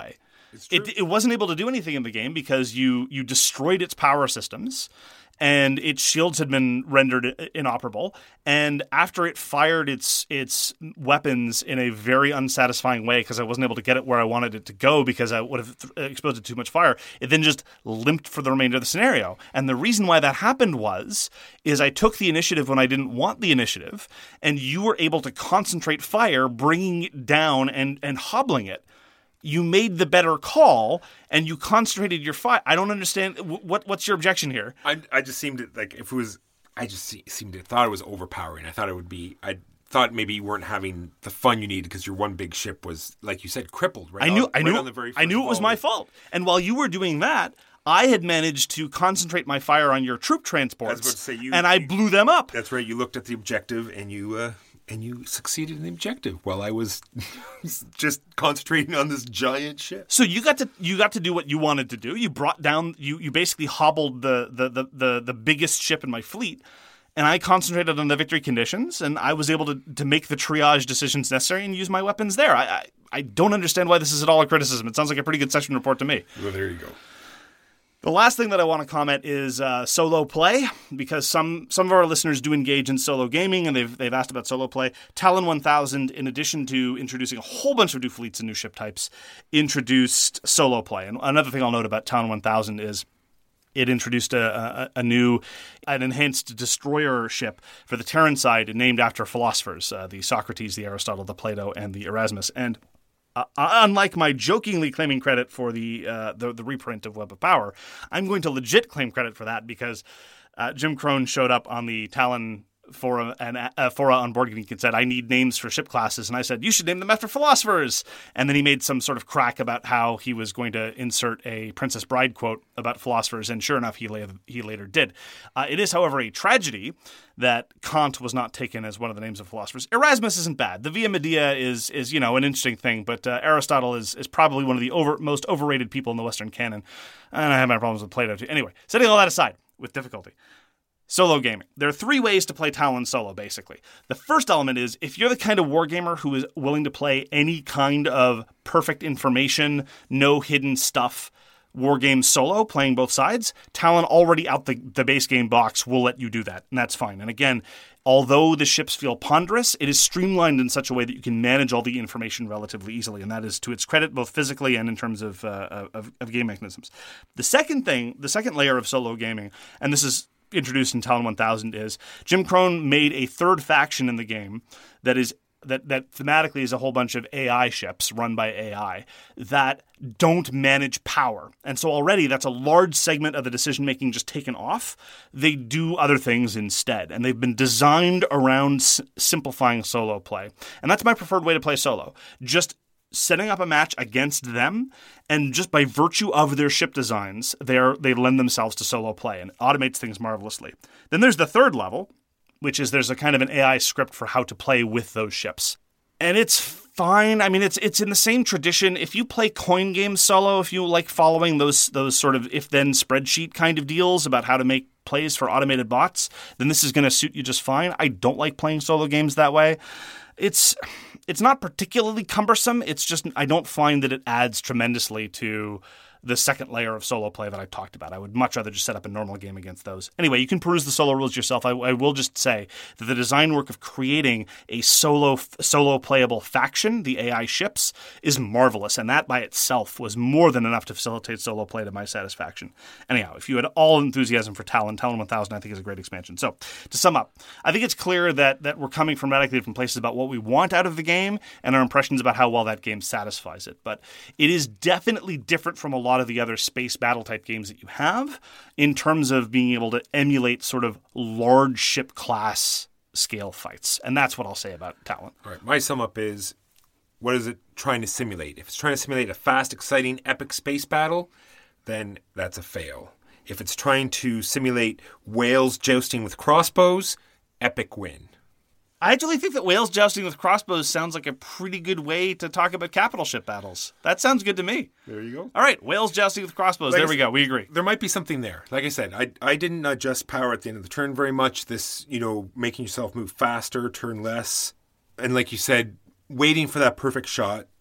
It's true.
It, it wasn't able to do anything in the game because you you destroyed its power systems, and its shields had been rendered inoperable. And after it fired its its weapons in a very unsatisfying way, because I wasn't able to get it where I wanted it to go because I would have th- exposed it to too much fire, it then just limped for the remainder of the scenario. And the reason why that happened was, is I took the initiative when I didn't want the initiative, and you were able to concentrate fire, bringing it down and, and hobbling it. You made the better call, and you concentrated your fight. I don't understand. What What's your objection here?
I I just seemed to, like if it was, I just see, seemed to thought it was overpowering. I thought it would be. I thought maybe you weren't having the fun you needed because your one big ship was, like you said, crippled. Right.
I knew.
On,
I knew.
right on the very
I knew it was my fault. And while you were doing that, I had managed to concentrate my fire on your troop transports.
I was about to say, you,
and I
you,
blew them up.
That's right. You looked at the objective and you. Uh, And you succeeded in the objective while I was just concentrating on this giant ship.
So you got to you got to do what you wanted to do. You brought down you you basically hobbled the the the the, the biggest ship in my fleet, and I concentrated on the victory conditions, and I was able to, to make the triage decisions necessary and use my weapons there. I, I I don't understand why this is at all a criticism. It sounds like a pretty good session report to me.
Well, there you go.
The last thing that I want to comment is uh, solo play, because some some of our listeners do engage in solo gaming, and they've they've asked about solo play. Talon one thousand, in addition to introducing a whole bunch of new fleets and new ship types, introduced solo play. And another thing I'll note about Talon one thousand is it introduced a, a, a new, an enhanced destroyer ship for the Terran side named after philosophers, uh, the Socrates, the Aristotle, the Plato, and the Erasmus. And Uh, unlike my jokingly claiming credit for the, uh, the the reprint of Web of Power, I'm going to legit claim credit for that because uh, Jim Crone showed up on the Talon fora and uh, fora on BoardGeek and said, "I need names for ship classes," and I said, "You should name them after philosophers." And then he made some sort of crack about how he was going to insert a Princess Bride quote about philosophers, and sure enough, he later he later did. Uh, it is, however, a tragedy that Kant was not taken as one of the names of philosophers. Erasmus isn't bad. The Via Media is, is you know, an interesting thing, but uh, Aristotle is is probably one of the over, most overrated people in the Western canon, and I have my problems with Plato too. Anyway, setting all that aside with difficulty. Solo gaming. There are three ways to play Talon solo, basically. The first element is, if you're the kind of wargamer who is willing to play any kind of perfect information, no hidden stuff, wargame solo, playing both sides, Talon already out the, the base game box will let you do that, and that's fine. And again, although the ships feel ponderous, it is streamlined in such a way that you can manage all the information relatively easily, and that is to its credit, both physically and in terms of, uh, of, of game mechanisms. The second thing, the second layer of solo gaming, and this is introduced in Talon one thousand, is Jim Crone made a third faction in the game that is that that thematically is a whole bunch of A I ships run by A I that don't manage power. And so already that's a large segment of the decision-making just taken off. They do other things instead, and they've been designed around s- simplifying solo play. And that's my preferred way to play solo. Just setting up a match against them, and just by virtue of their ship designs, they are they lend themselves to solo play, and it automates things marvelously. Then there's the third level, which is there's a kind of an A I script for how to play with those ships. And it's fine. I mean, it's it's in the same tradition. If you play coin games solo, if you like following those those sort of if-then spreadsheet kind of deals about how to make plays for automated bots, then this is going to suit you just fine. I don't like playing solo games that way. It's it's not particularly cumbersome. It's just I don't find that it adds tremendously to the second layer of solo play that I talked about. I would much rather just set up a normal game against those. Anyway, you can peruse the solo rules yourself. I, I will just say that the design work of creating a solo solo playable faction, the A I ships, is marvelous, and that by itself was more than enough to facilitate solo play to my satisfaction. Anyhow, if you had all enthusiasm for Talon, Talon one thousand I think is a great expansion. So, to sum up, I think it's clear that, that we're coming from radically different places about what we want out of the game and our impressions about how well that game satisfies it. But it is definitely different from a lot of the other space battle type games that you have in terms of being able to emulate sort of large ship class scale fights. And that's what I'll say about Talon.
All right. My sum up is, what is it trying to simulate? If it's trying to simulate a fast, exciting, epic space battle, then that's a fail. If it's trying to simulate whales jousting with crossbows, epic win.
I actually think that whales jousting with crossbows sounds like a pretty good way to talk about capital ship battles. That sounds good to me.
There you go.
All right, whales jousting with crossbows.
Like
there we go. We agree.
There might be something there. Like I said, I I didn't adjust power at the end of the turn very much. This, you know, making yourself move faster, turn less. And like you said, waiting for that perfect shot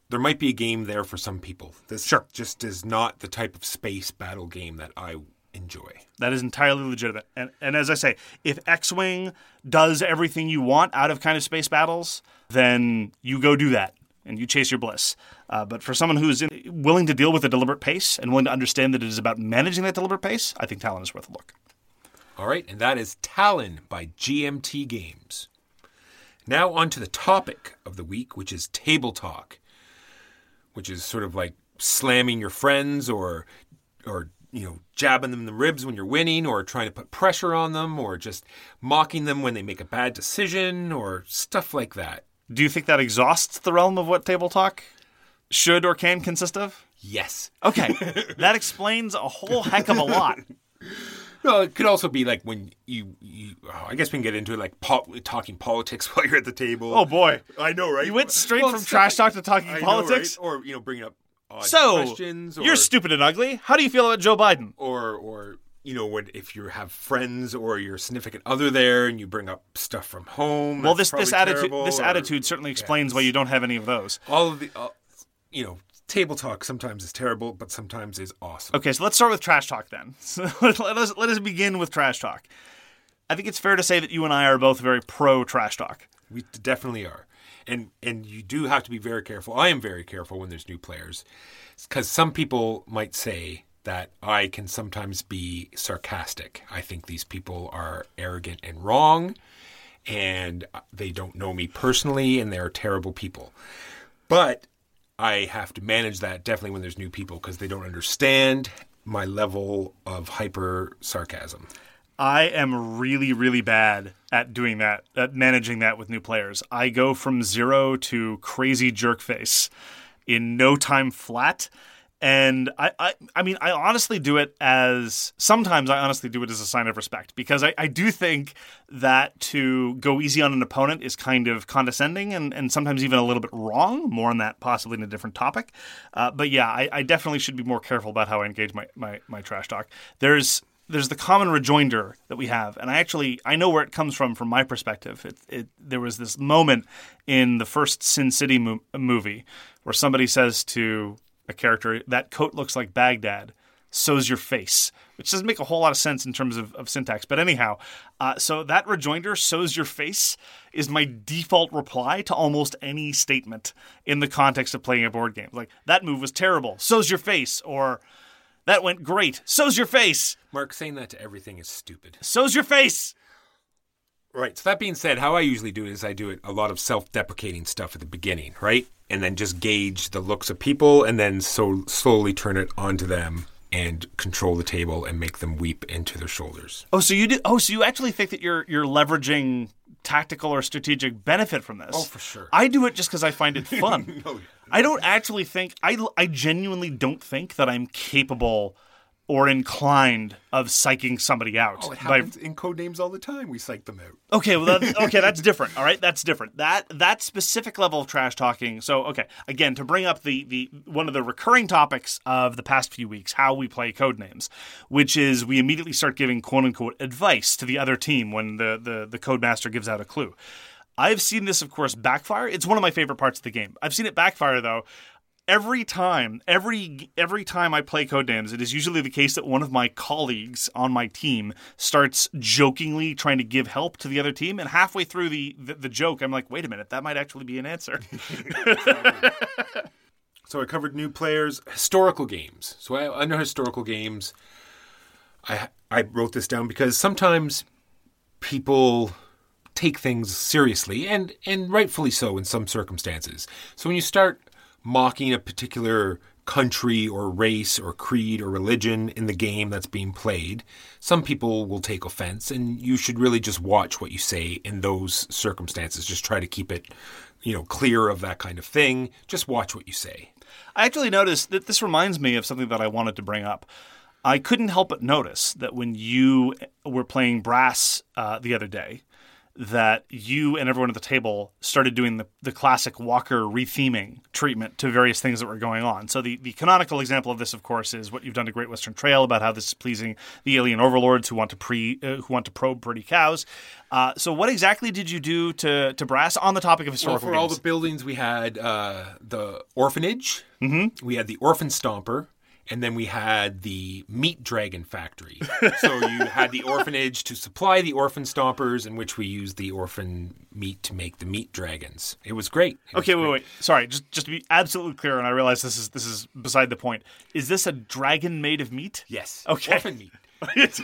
there might be a game there for some people. This
Sure.
just is not the type of space battle game that I enjoy.
That is entirely legitimate. And and as I say, if X-Wing does everything you want out of kind of space battles, then you go do that and you chase your bliss. Uh, but for someone who's in, willing to deal with a deliberate pace and willing to understand that it is about managing that deliberate pace, I think Talon is worth a look.
All right, and that is Talon by G M T Games. Now on to the topic of the week, which is table talk, which is sort of like slamming your friends or or you know, jabbing them in the ribs when you're winning, or trying to put pressure on them, or just mocking them when they make a bad decision, or stuff like that.
Do you think that exhausts the realm of what table talk should or can consist of?
Yes.
Okay, that explains a whole heck of a lot.
No, it could also be like when you, you oh, I guess we can get into it, like po- talking politics while you're at the table.
Oh, boy.
I know, right?
You went straight
Well,
from
stuff
trash
like-
talk to talking
I know,
politics?
right? Or, you know, bringing up odd
So,
questions. Or,
you're stupid and ugly. How do you feel about Joe Biden?
Or, or you know, when if you have friends or your significant other there and you bring up stuff from home.
Well,
that's
this this
probably
attitude
terrible,
this
or-
attitude certainly explains
yeah,
why you don't have any of those.
all of the, uh, you know, table talk sometimes is terrible, but sometimes is awesome.
Okay, so let's start with trash talk then. So let us let us begin with trash talk. I think it's fair to say that you and I are both very pro trash talk.
We definitely are. And and you do have to be very careful. I am very careful when there's new players, because some people might say that I can sometimes be sarcastic. I think these people are arrogant and wrong, and they don't know me personally, and they're terrible people. But I have to manage that definitely when there's new people, because they don't understand my level of hyper sarcasm.
I am really, really bad at doing that, at managing that with new players. I go from zero to crazy jerk face in no time flat. And I, I, I mean, I honestly do it as, sometimes I honestly do it as a sign of respect, because I, I do think that to go easy on an opponent is kind of condescending and, and sometimes even a little bit wrong. More on that possibly in a different topic. Uh, but yeah, I, I definitely should be more careful about how I engage my, my, my trash talk. There's There's the common rejoinder that we have, and I actually I know where it comes from from my perspective. It, it, there was this moment in the first Sin City mo- movie where somebody says to a character, "That coat looks like Baghdad, so's your face," which doesn't make a whole lot of sense in terms of, of syntax. But anyhow, uh, so that rejoinder, "so's your face," is my default reply to almost any statement in the context of playing a board game. Like, "That move was terrible, so's your face," or "That went great, so's your face."
Mark, saying that to everything is stupid.
So's your face.
Right. So that being said, how I usually do it is I do it a lot of self-deprecating stuff at the beginning, right? And then just gauge the looks of people, and then so slowly turn it onto them and control the table and make them weep into their shoulders.
Oh, so you do. Oh, so you actually think that you're you're leveraging tactical or strategic benefit from this?
Oh, for sure.
I do it just because I find it fun.
No.
I don't actually think I I genuinely don't think that I'm capable or inclined of psyching somebody out.
Oh, it
by-
happens in code names all the time. We psych them out.
Okay, well, that's, okay, that's different. All right, that's different. That that specific level of trash talking. So, okay, again, to bring up the the one of the recurring topics of the past few weeks, how we play code names, which is we immediately start giving quote unquote advice to the other team when the the the code master gives out a clue. I've seen this, of course, backfire. It's one of my favorite parts of the game. I've seen it backfire though. Every time, every every time I play Codenames, it is usually the case that one of my colleagues on my team starts jokingly trying to give help to the other team, and halfway through the, the, the joke, I'm like, wait a minute, that might actually be an answer.
So I covered new players, historical games. So I, under historical games, I I wrote this down because sometimes people take things seriously, and, and rightfully so in some circumstances. So when you start mocking a particular country or race or creed or religion in the game that's being played, some people will take offense, and you should really just watch what you say in those circumstances. Just try to keep it, you know, clear of that kind of thing. Just watch what you say.
I actually noticed that this reminds me of something that I wanted to bring up. I couldn't help but notice that when you were playing Brass uh, the other day, that you and everyone at the table started doing the, the classic Walker retheming treatment to various things that were going on. So the, the canonical example of this, of course, is what you've done to Great Western Trail about how this is pleasing the alien overlords who want to pre uh, who want to probe pretty cows. Uh, so what exactly did you do to to Brass on the topic of historical
Well, for
games?
all the buildings, we had uh, the orphanage,
Mm-hmm.
we had the orphan stomper, and then we had the meat dragon factory. So you had the orphanage to supply the orphan stompers, in which we used the orphan meat to make the meat dragons. It was great. It was
Okay, wait,
great.
wait. Sorry, just just to be absolutely clear, and I realize this is this is beside the point. Is this a dragon made of meat?
Yes.
Okay.
Orphan meat. It's,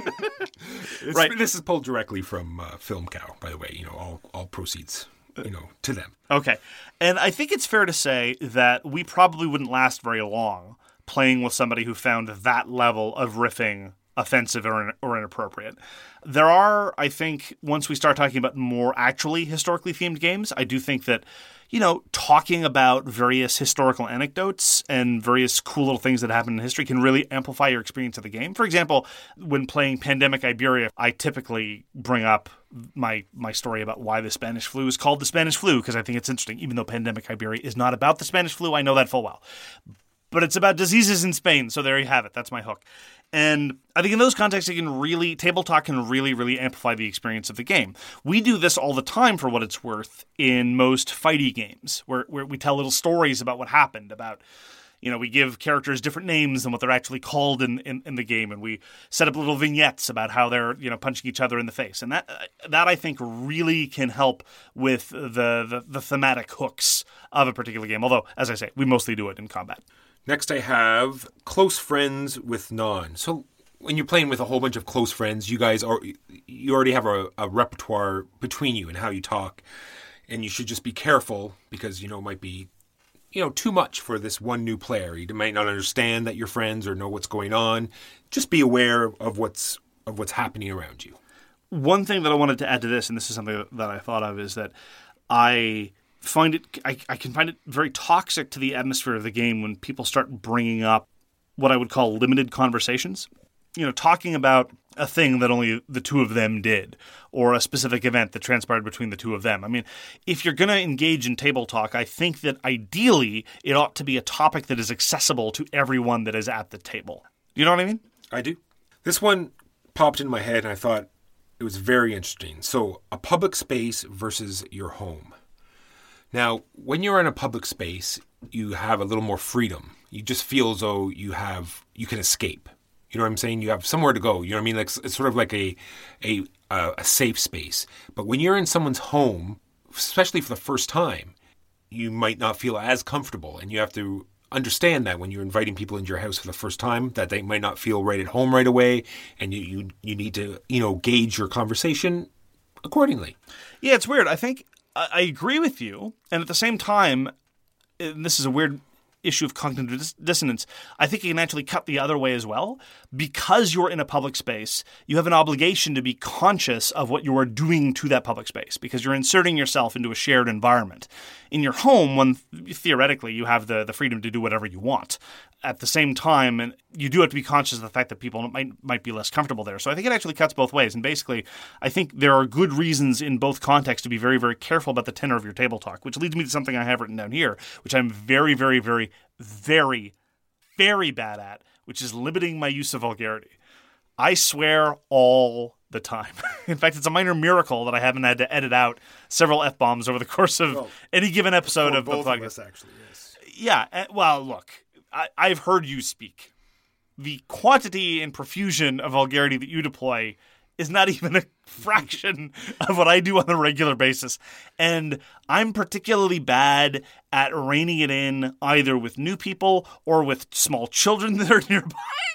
Right.
This is pulled directly from uh, Film Cow, by the way. You know, all all proceeds, you know, to them.
Okay. And I think it's fair to say that we probably wouldn't last very long playing with somebody who found that level of riffing offensive or, or inappropriate. There are, I think, once we start talking about more actually historically themed games, I do think that, you know, talking about various historical anecdotes and various cool little things that happen in history can really amplify your experience of the game. For example, when playing Pandemic Iberia, I typically bring up my my story about why the Spanish flu is called the Spanish flu, because I think it's interesting. Even though Pandemic Iberia is not about the Spanish flu, I know that full well. But it's about diseases in Spain, so there you have it. That's my hook. And I think in those contexts, it can really, table talk can really, really amplify the experience of the game. We do this all the time, for what it's worth, in most fighty games, where, where we tell little stories about what happened, about, you know, we give characters different names than what they're actually called in, in, in the game, and we set up little vignettes about how they're, you know, punching each other in the face. And that, that I think, really can help with the, the, the thematic hooks of a particular game. Although, as I say, we mostly do it in combat.
Next, I have close friends with non. So when you're playing with a whole bunch of close friends, you guys are you already have a, a repertoire between you and how you talk, and you should just be careful because you know it might be you know too much for this one new player. You might not understand that you're friends or know what's going on. Just be aware of what's of what's happening around you. One
thing that I wanted to add to this, and this is something that I thought of, is that I find it I, I can find it very toxic to the atmosphere of the game when people start bringing up what I would call limited conversations. You know, talking about a thing that only the two of them did, or a specific event that transpired between the two of them. I mean, if you're going to engage in table talk, I think that ideally it ought to be a topic that is accessible to everyone that is at the table. You know what I mean?
I do. This one popped in my head and I thought it was very interesting. So, a public space versus your home. Now, when you're in a public space, you have a little more freedom. You just feel as though you have, you can escape. You know what I'm saying? You have somewhere to go. You know what I mean? Like it's sort of like a, a, a safe space. But when you're in someone's home, especially for the first time, you might not feel as comfortable. And you have to understand that when you're inviting people into your house for the first time, that they might not feel right at home right away. And you, you, you need to, you know, gauge your conversation accordingly.
Yeah, it's weird. I think I agree with you, and at the same time, and this is a weird issue of cognitive dis- dissonance, I think it can actually cut the other way as well. Because you're in a public space, you have an obligation to be conscious of what you are doing to that public space, because you're inserting yourself into a shared environment. In your home, when theoretically you have the, the freedom to do whatever you want, at the same time, and you do have to be conscious of the fact that people might might be less comfortable there. So I think it actually cuts both ways. And basically, I think there are good reasons in both contexts to be very, very careful about the tenor of your table talk, which leads me to something I have written down here, which I'm very, very, very, very, very bad at, which is limiting my use of vulgarity. I swear all the time. In fact, it's a minor miracle that I haven't had to edit out several F-bombs over the course of well, any given episode of the podcast.
Both of us, actually, yes.
Yeah, well, look. I, I've heard you speak. The quantity and profusion of vulgarity that you deploy is not even a fraction of what I do on a regular basis. And I'm particularly bad at reining it in either with new people or with small children that are nearby.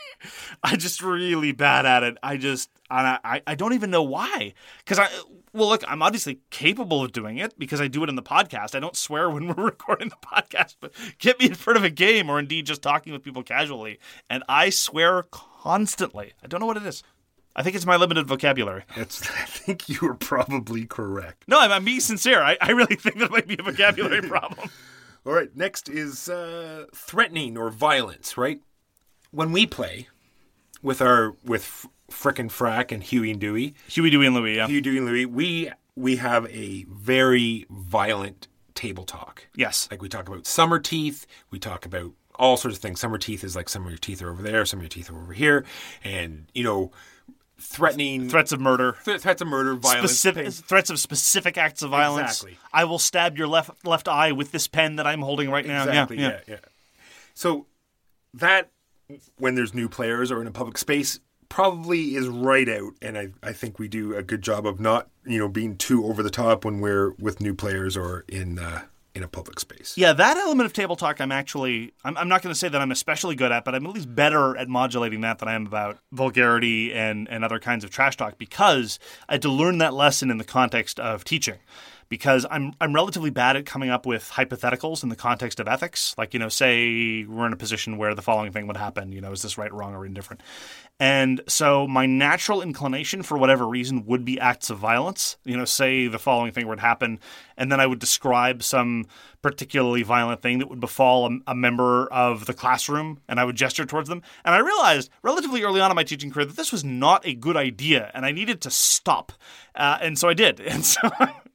I'm just really bad at it. I just, I, I don't even know why. Because I, well, look, I'm obviously capable of doing it because I do it in the podcast. I don't swear when we're recording the podcast, but get me in front of a game or indeed just talking with people casually, and I swear constantly. I don't know what it is. I think it's my limited vocabulary.
It's, I think you were probably correct.
No, I'm, I'm being sincere. I, I really think that might be a vocabulary problem.
All right, next is uh, threatening or violence, right? When we play with our with Frickin' Frack and Huey and Dewey,
Huey, Dewey, and Louie, yeah,
Huey, Dewey, and Louie, we we have a very violent table talk.
Yes.
Like we talk about summer teeth, we talk about all sorts of things. Summer teeth is like some of your teeth are over there, some of your teeth are over here. And, you know, threatening...
Threats of murder.
Th- threats of murder, violence.
Specific, threats of specific acts of violence.
Exactly.
I will stab your left left eye with this pen that I'm holding right now.
Exactly,
yeah,
yeah, yeah. So that, when there's new players or in a public space, probably is right out. And I, I think we do a good job of not, you know, being too over the top when we're with new players or in... Uh, in a public space.
Yeah, that element of table talk I'm actually, I'm, I'm not going to say that I'm especially good at, but I'm at least better at modulating that than I am about vulgarity and, and other kinds of trash talk, because I had to learn that lesson in the context of teaching. Because I'm I'm relatively bad at coming up with hypotheticals in the context of ethics. Like, you know, say we're in a position where the following thing would happen. You know, is this right, wrong, or indifferent? And so my natural inclination, for whatever reason, would be acts of violence. You know, say the following thing would happen, and then I would describe some particularly violent thing that would befall a, a member of the classroom, and I would gesture towards them. And I realized relatively early on in my teaching career that this was not a good idea, and I needed to stop. Uh, and so I did. And so...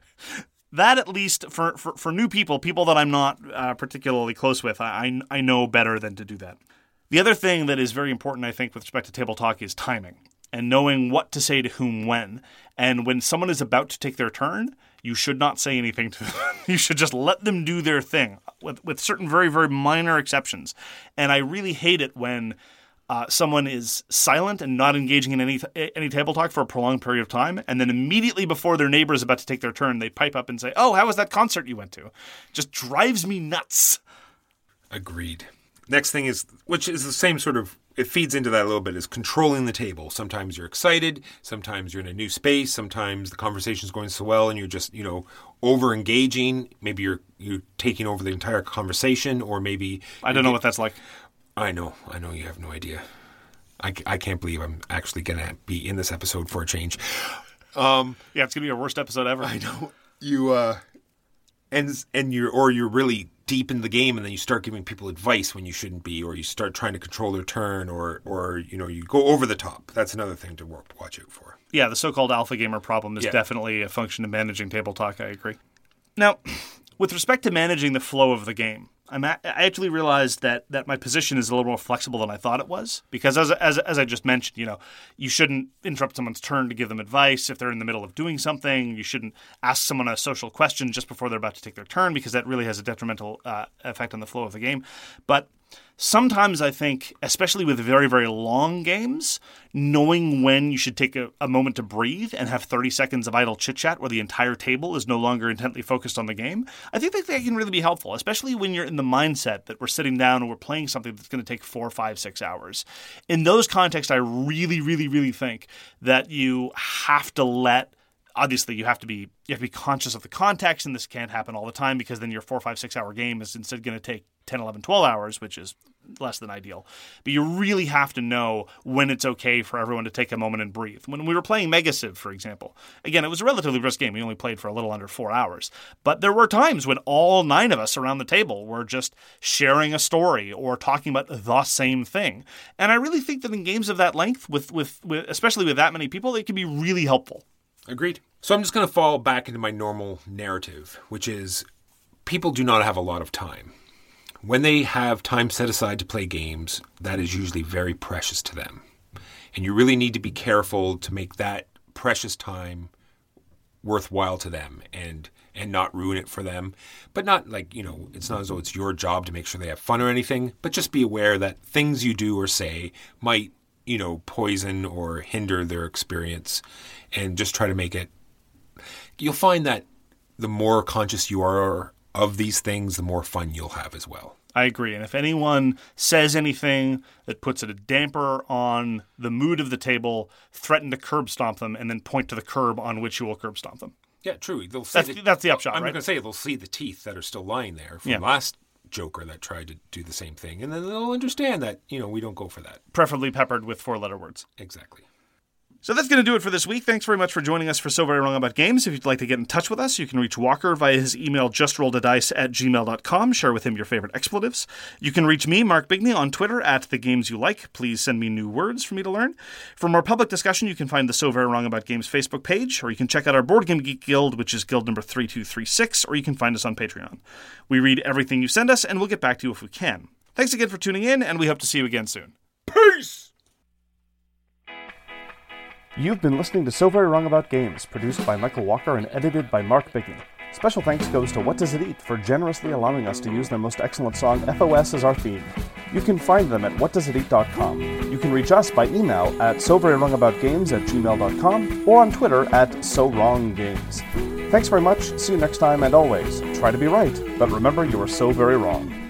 That, at least for, for, for new people, people that I'm not uh, particularly close with, I, I know better than to do that. The other thing that is very important, I think, with respect to table talk is timing and knowing what to say to whom when. And when someone is about to take their turn, you should not say anything to them. You should just let them do their thing with, with certain very, very minor exceptions. And I really hate it when... Uh, someone is silent and not engaging in any any table talk for a prolonged period of time, and then immediately before their neighbor is about to take their turn, they pipe up and say, "Oh, how was that concert you went to?" Just drives me nuts.
Agreed. Next thing is, which is the same sort of, it feeds into that a little bit, is controlling the table. Sometimes you're excited, sometimes you're in a new space, sometimes the conversation's going so well and you're just, you know, over engaging. Maybe you're you're taking over the entire conversation, or maybe
I don't know what that's like.
I know. I know you have no idea. I, I can't believe I'm actually going to be in this episode for a change. Um,
yeah, it's going to be our worst episode ever.
I know. You, uh, and, and you're, or you're really deep in the game and then you start giving people advice when you shouldn't be, or you start trying to control their turn, or, or, you know, you go over the top. That's another thing to work, watch out for.
Yeah, the so-called alpha gamer problem is yeah. definitely a function of managing table talk. I agree. Now, with respect to managing the flow of the game, I'm a- I actually realized that that my position is a little more flexible than I thought it was, because as as as I just mentioned, you know, you shouldn't interrupt someone's turn to give them advice if they're in the middle of doing something. You shouldn't ask someone a social question just before they're about to take their turn, because that really has a detrimental uh, effect on the flow of the game. But sometimes I think, especially with very, very long games, knowing when you should take a, a moment to breathe and have thirty seconds of idle chit-chat where the entire table is no longer intently focused on the game, I think that, that can really be helpful, especially when you're in the mindset that we're sitting down and we're playing something that's going to take four, five, six hours. In those contexts, I really, really, really think that you have to let Obviously, you have to be you have to be conscious of the context, and this can't happen all the time, because then your four, five, six hour game is instead going to take ten, eleven, twelve hours, which is less than ideal. But you really have to know when it's okay for everyone to take a moment and breathe. When we were playing Megasiv, for example, again, it was a relatively brisk game. We only played for a little under four hours. But there were times when all nine of us around the table were just sharing a story or talking about the same thing. And I really think that in games of that length, with, with, with especially with that many people, it can be really helpful.
Agreed. So I'm just going to fall back into my normal narrative, which is people do not have a lot of time. When they have time set aside to play games, that is usually very precious to them. And you really need to be careful to make that precious time worthwhile to them and and not ruin it for them. But not like, you know, it's not as though it's your job to make sure they have fun or anything, but just be aware that things you do or say might, you know, poison or hinder their experience, and just try to make it. You'll find that the more conscious you are of these things, the more fun you'll have as well.
I agree. And if anyone says anything that puts a damper on the mood of the table, threaten to curb stomp them, and then point to the curb on which you will curb stomp them.
Yeah, true. They'll see
that's,
the,
that's the upshot,
I'm
right?
I'm going to say they'll see the teeth that are still lying there from
yeah.
last Joker that tried to do the same thing, and then they'll understand that, you know, we don't go for that.
Preferably peppered with four-letter words.
Exactly.
So that's going to do it for this week. Thanks very much for joining us for So Very Wrong About Games. If you'd like to get in touch with us, you can reach Walker via his email justrolledadice at gmail dot com. Share with him your favorite expletives. You can reach me, Mark Bigney, on Twitter at The Games You Like. Please send me new words for me to learn. For more public discussion, you can find the So Very Wrong About Games Facebook page, or you can check out our Board Game Geek Guild, which is guild number three two three six, or you can find us on Patreon. We read everything you send us, and we'll get back to you if we can. Thanks again for tuning in, and we hope to see you again soon. Peace!
You've been listening to So Very Wrong About Games, produced by Michael Walker and edited by Mark Bigney. Special thanks goes to What Does It Eat for generously allowing us to use their most excellent song, F O S, as our theme. You can find them at what does it eat dot com. You can reach us by email at so very wrong about games at gmail dot com or on Twitter at so wrong games. Thanks very much, see you next time, and always, try to be right, but remember you are so very wrong.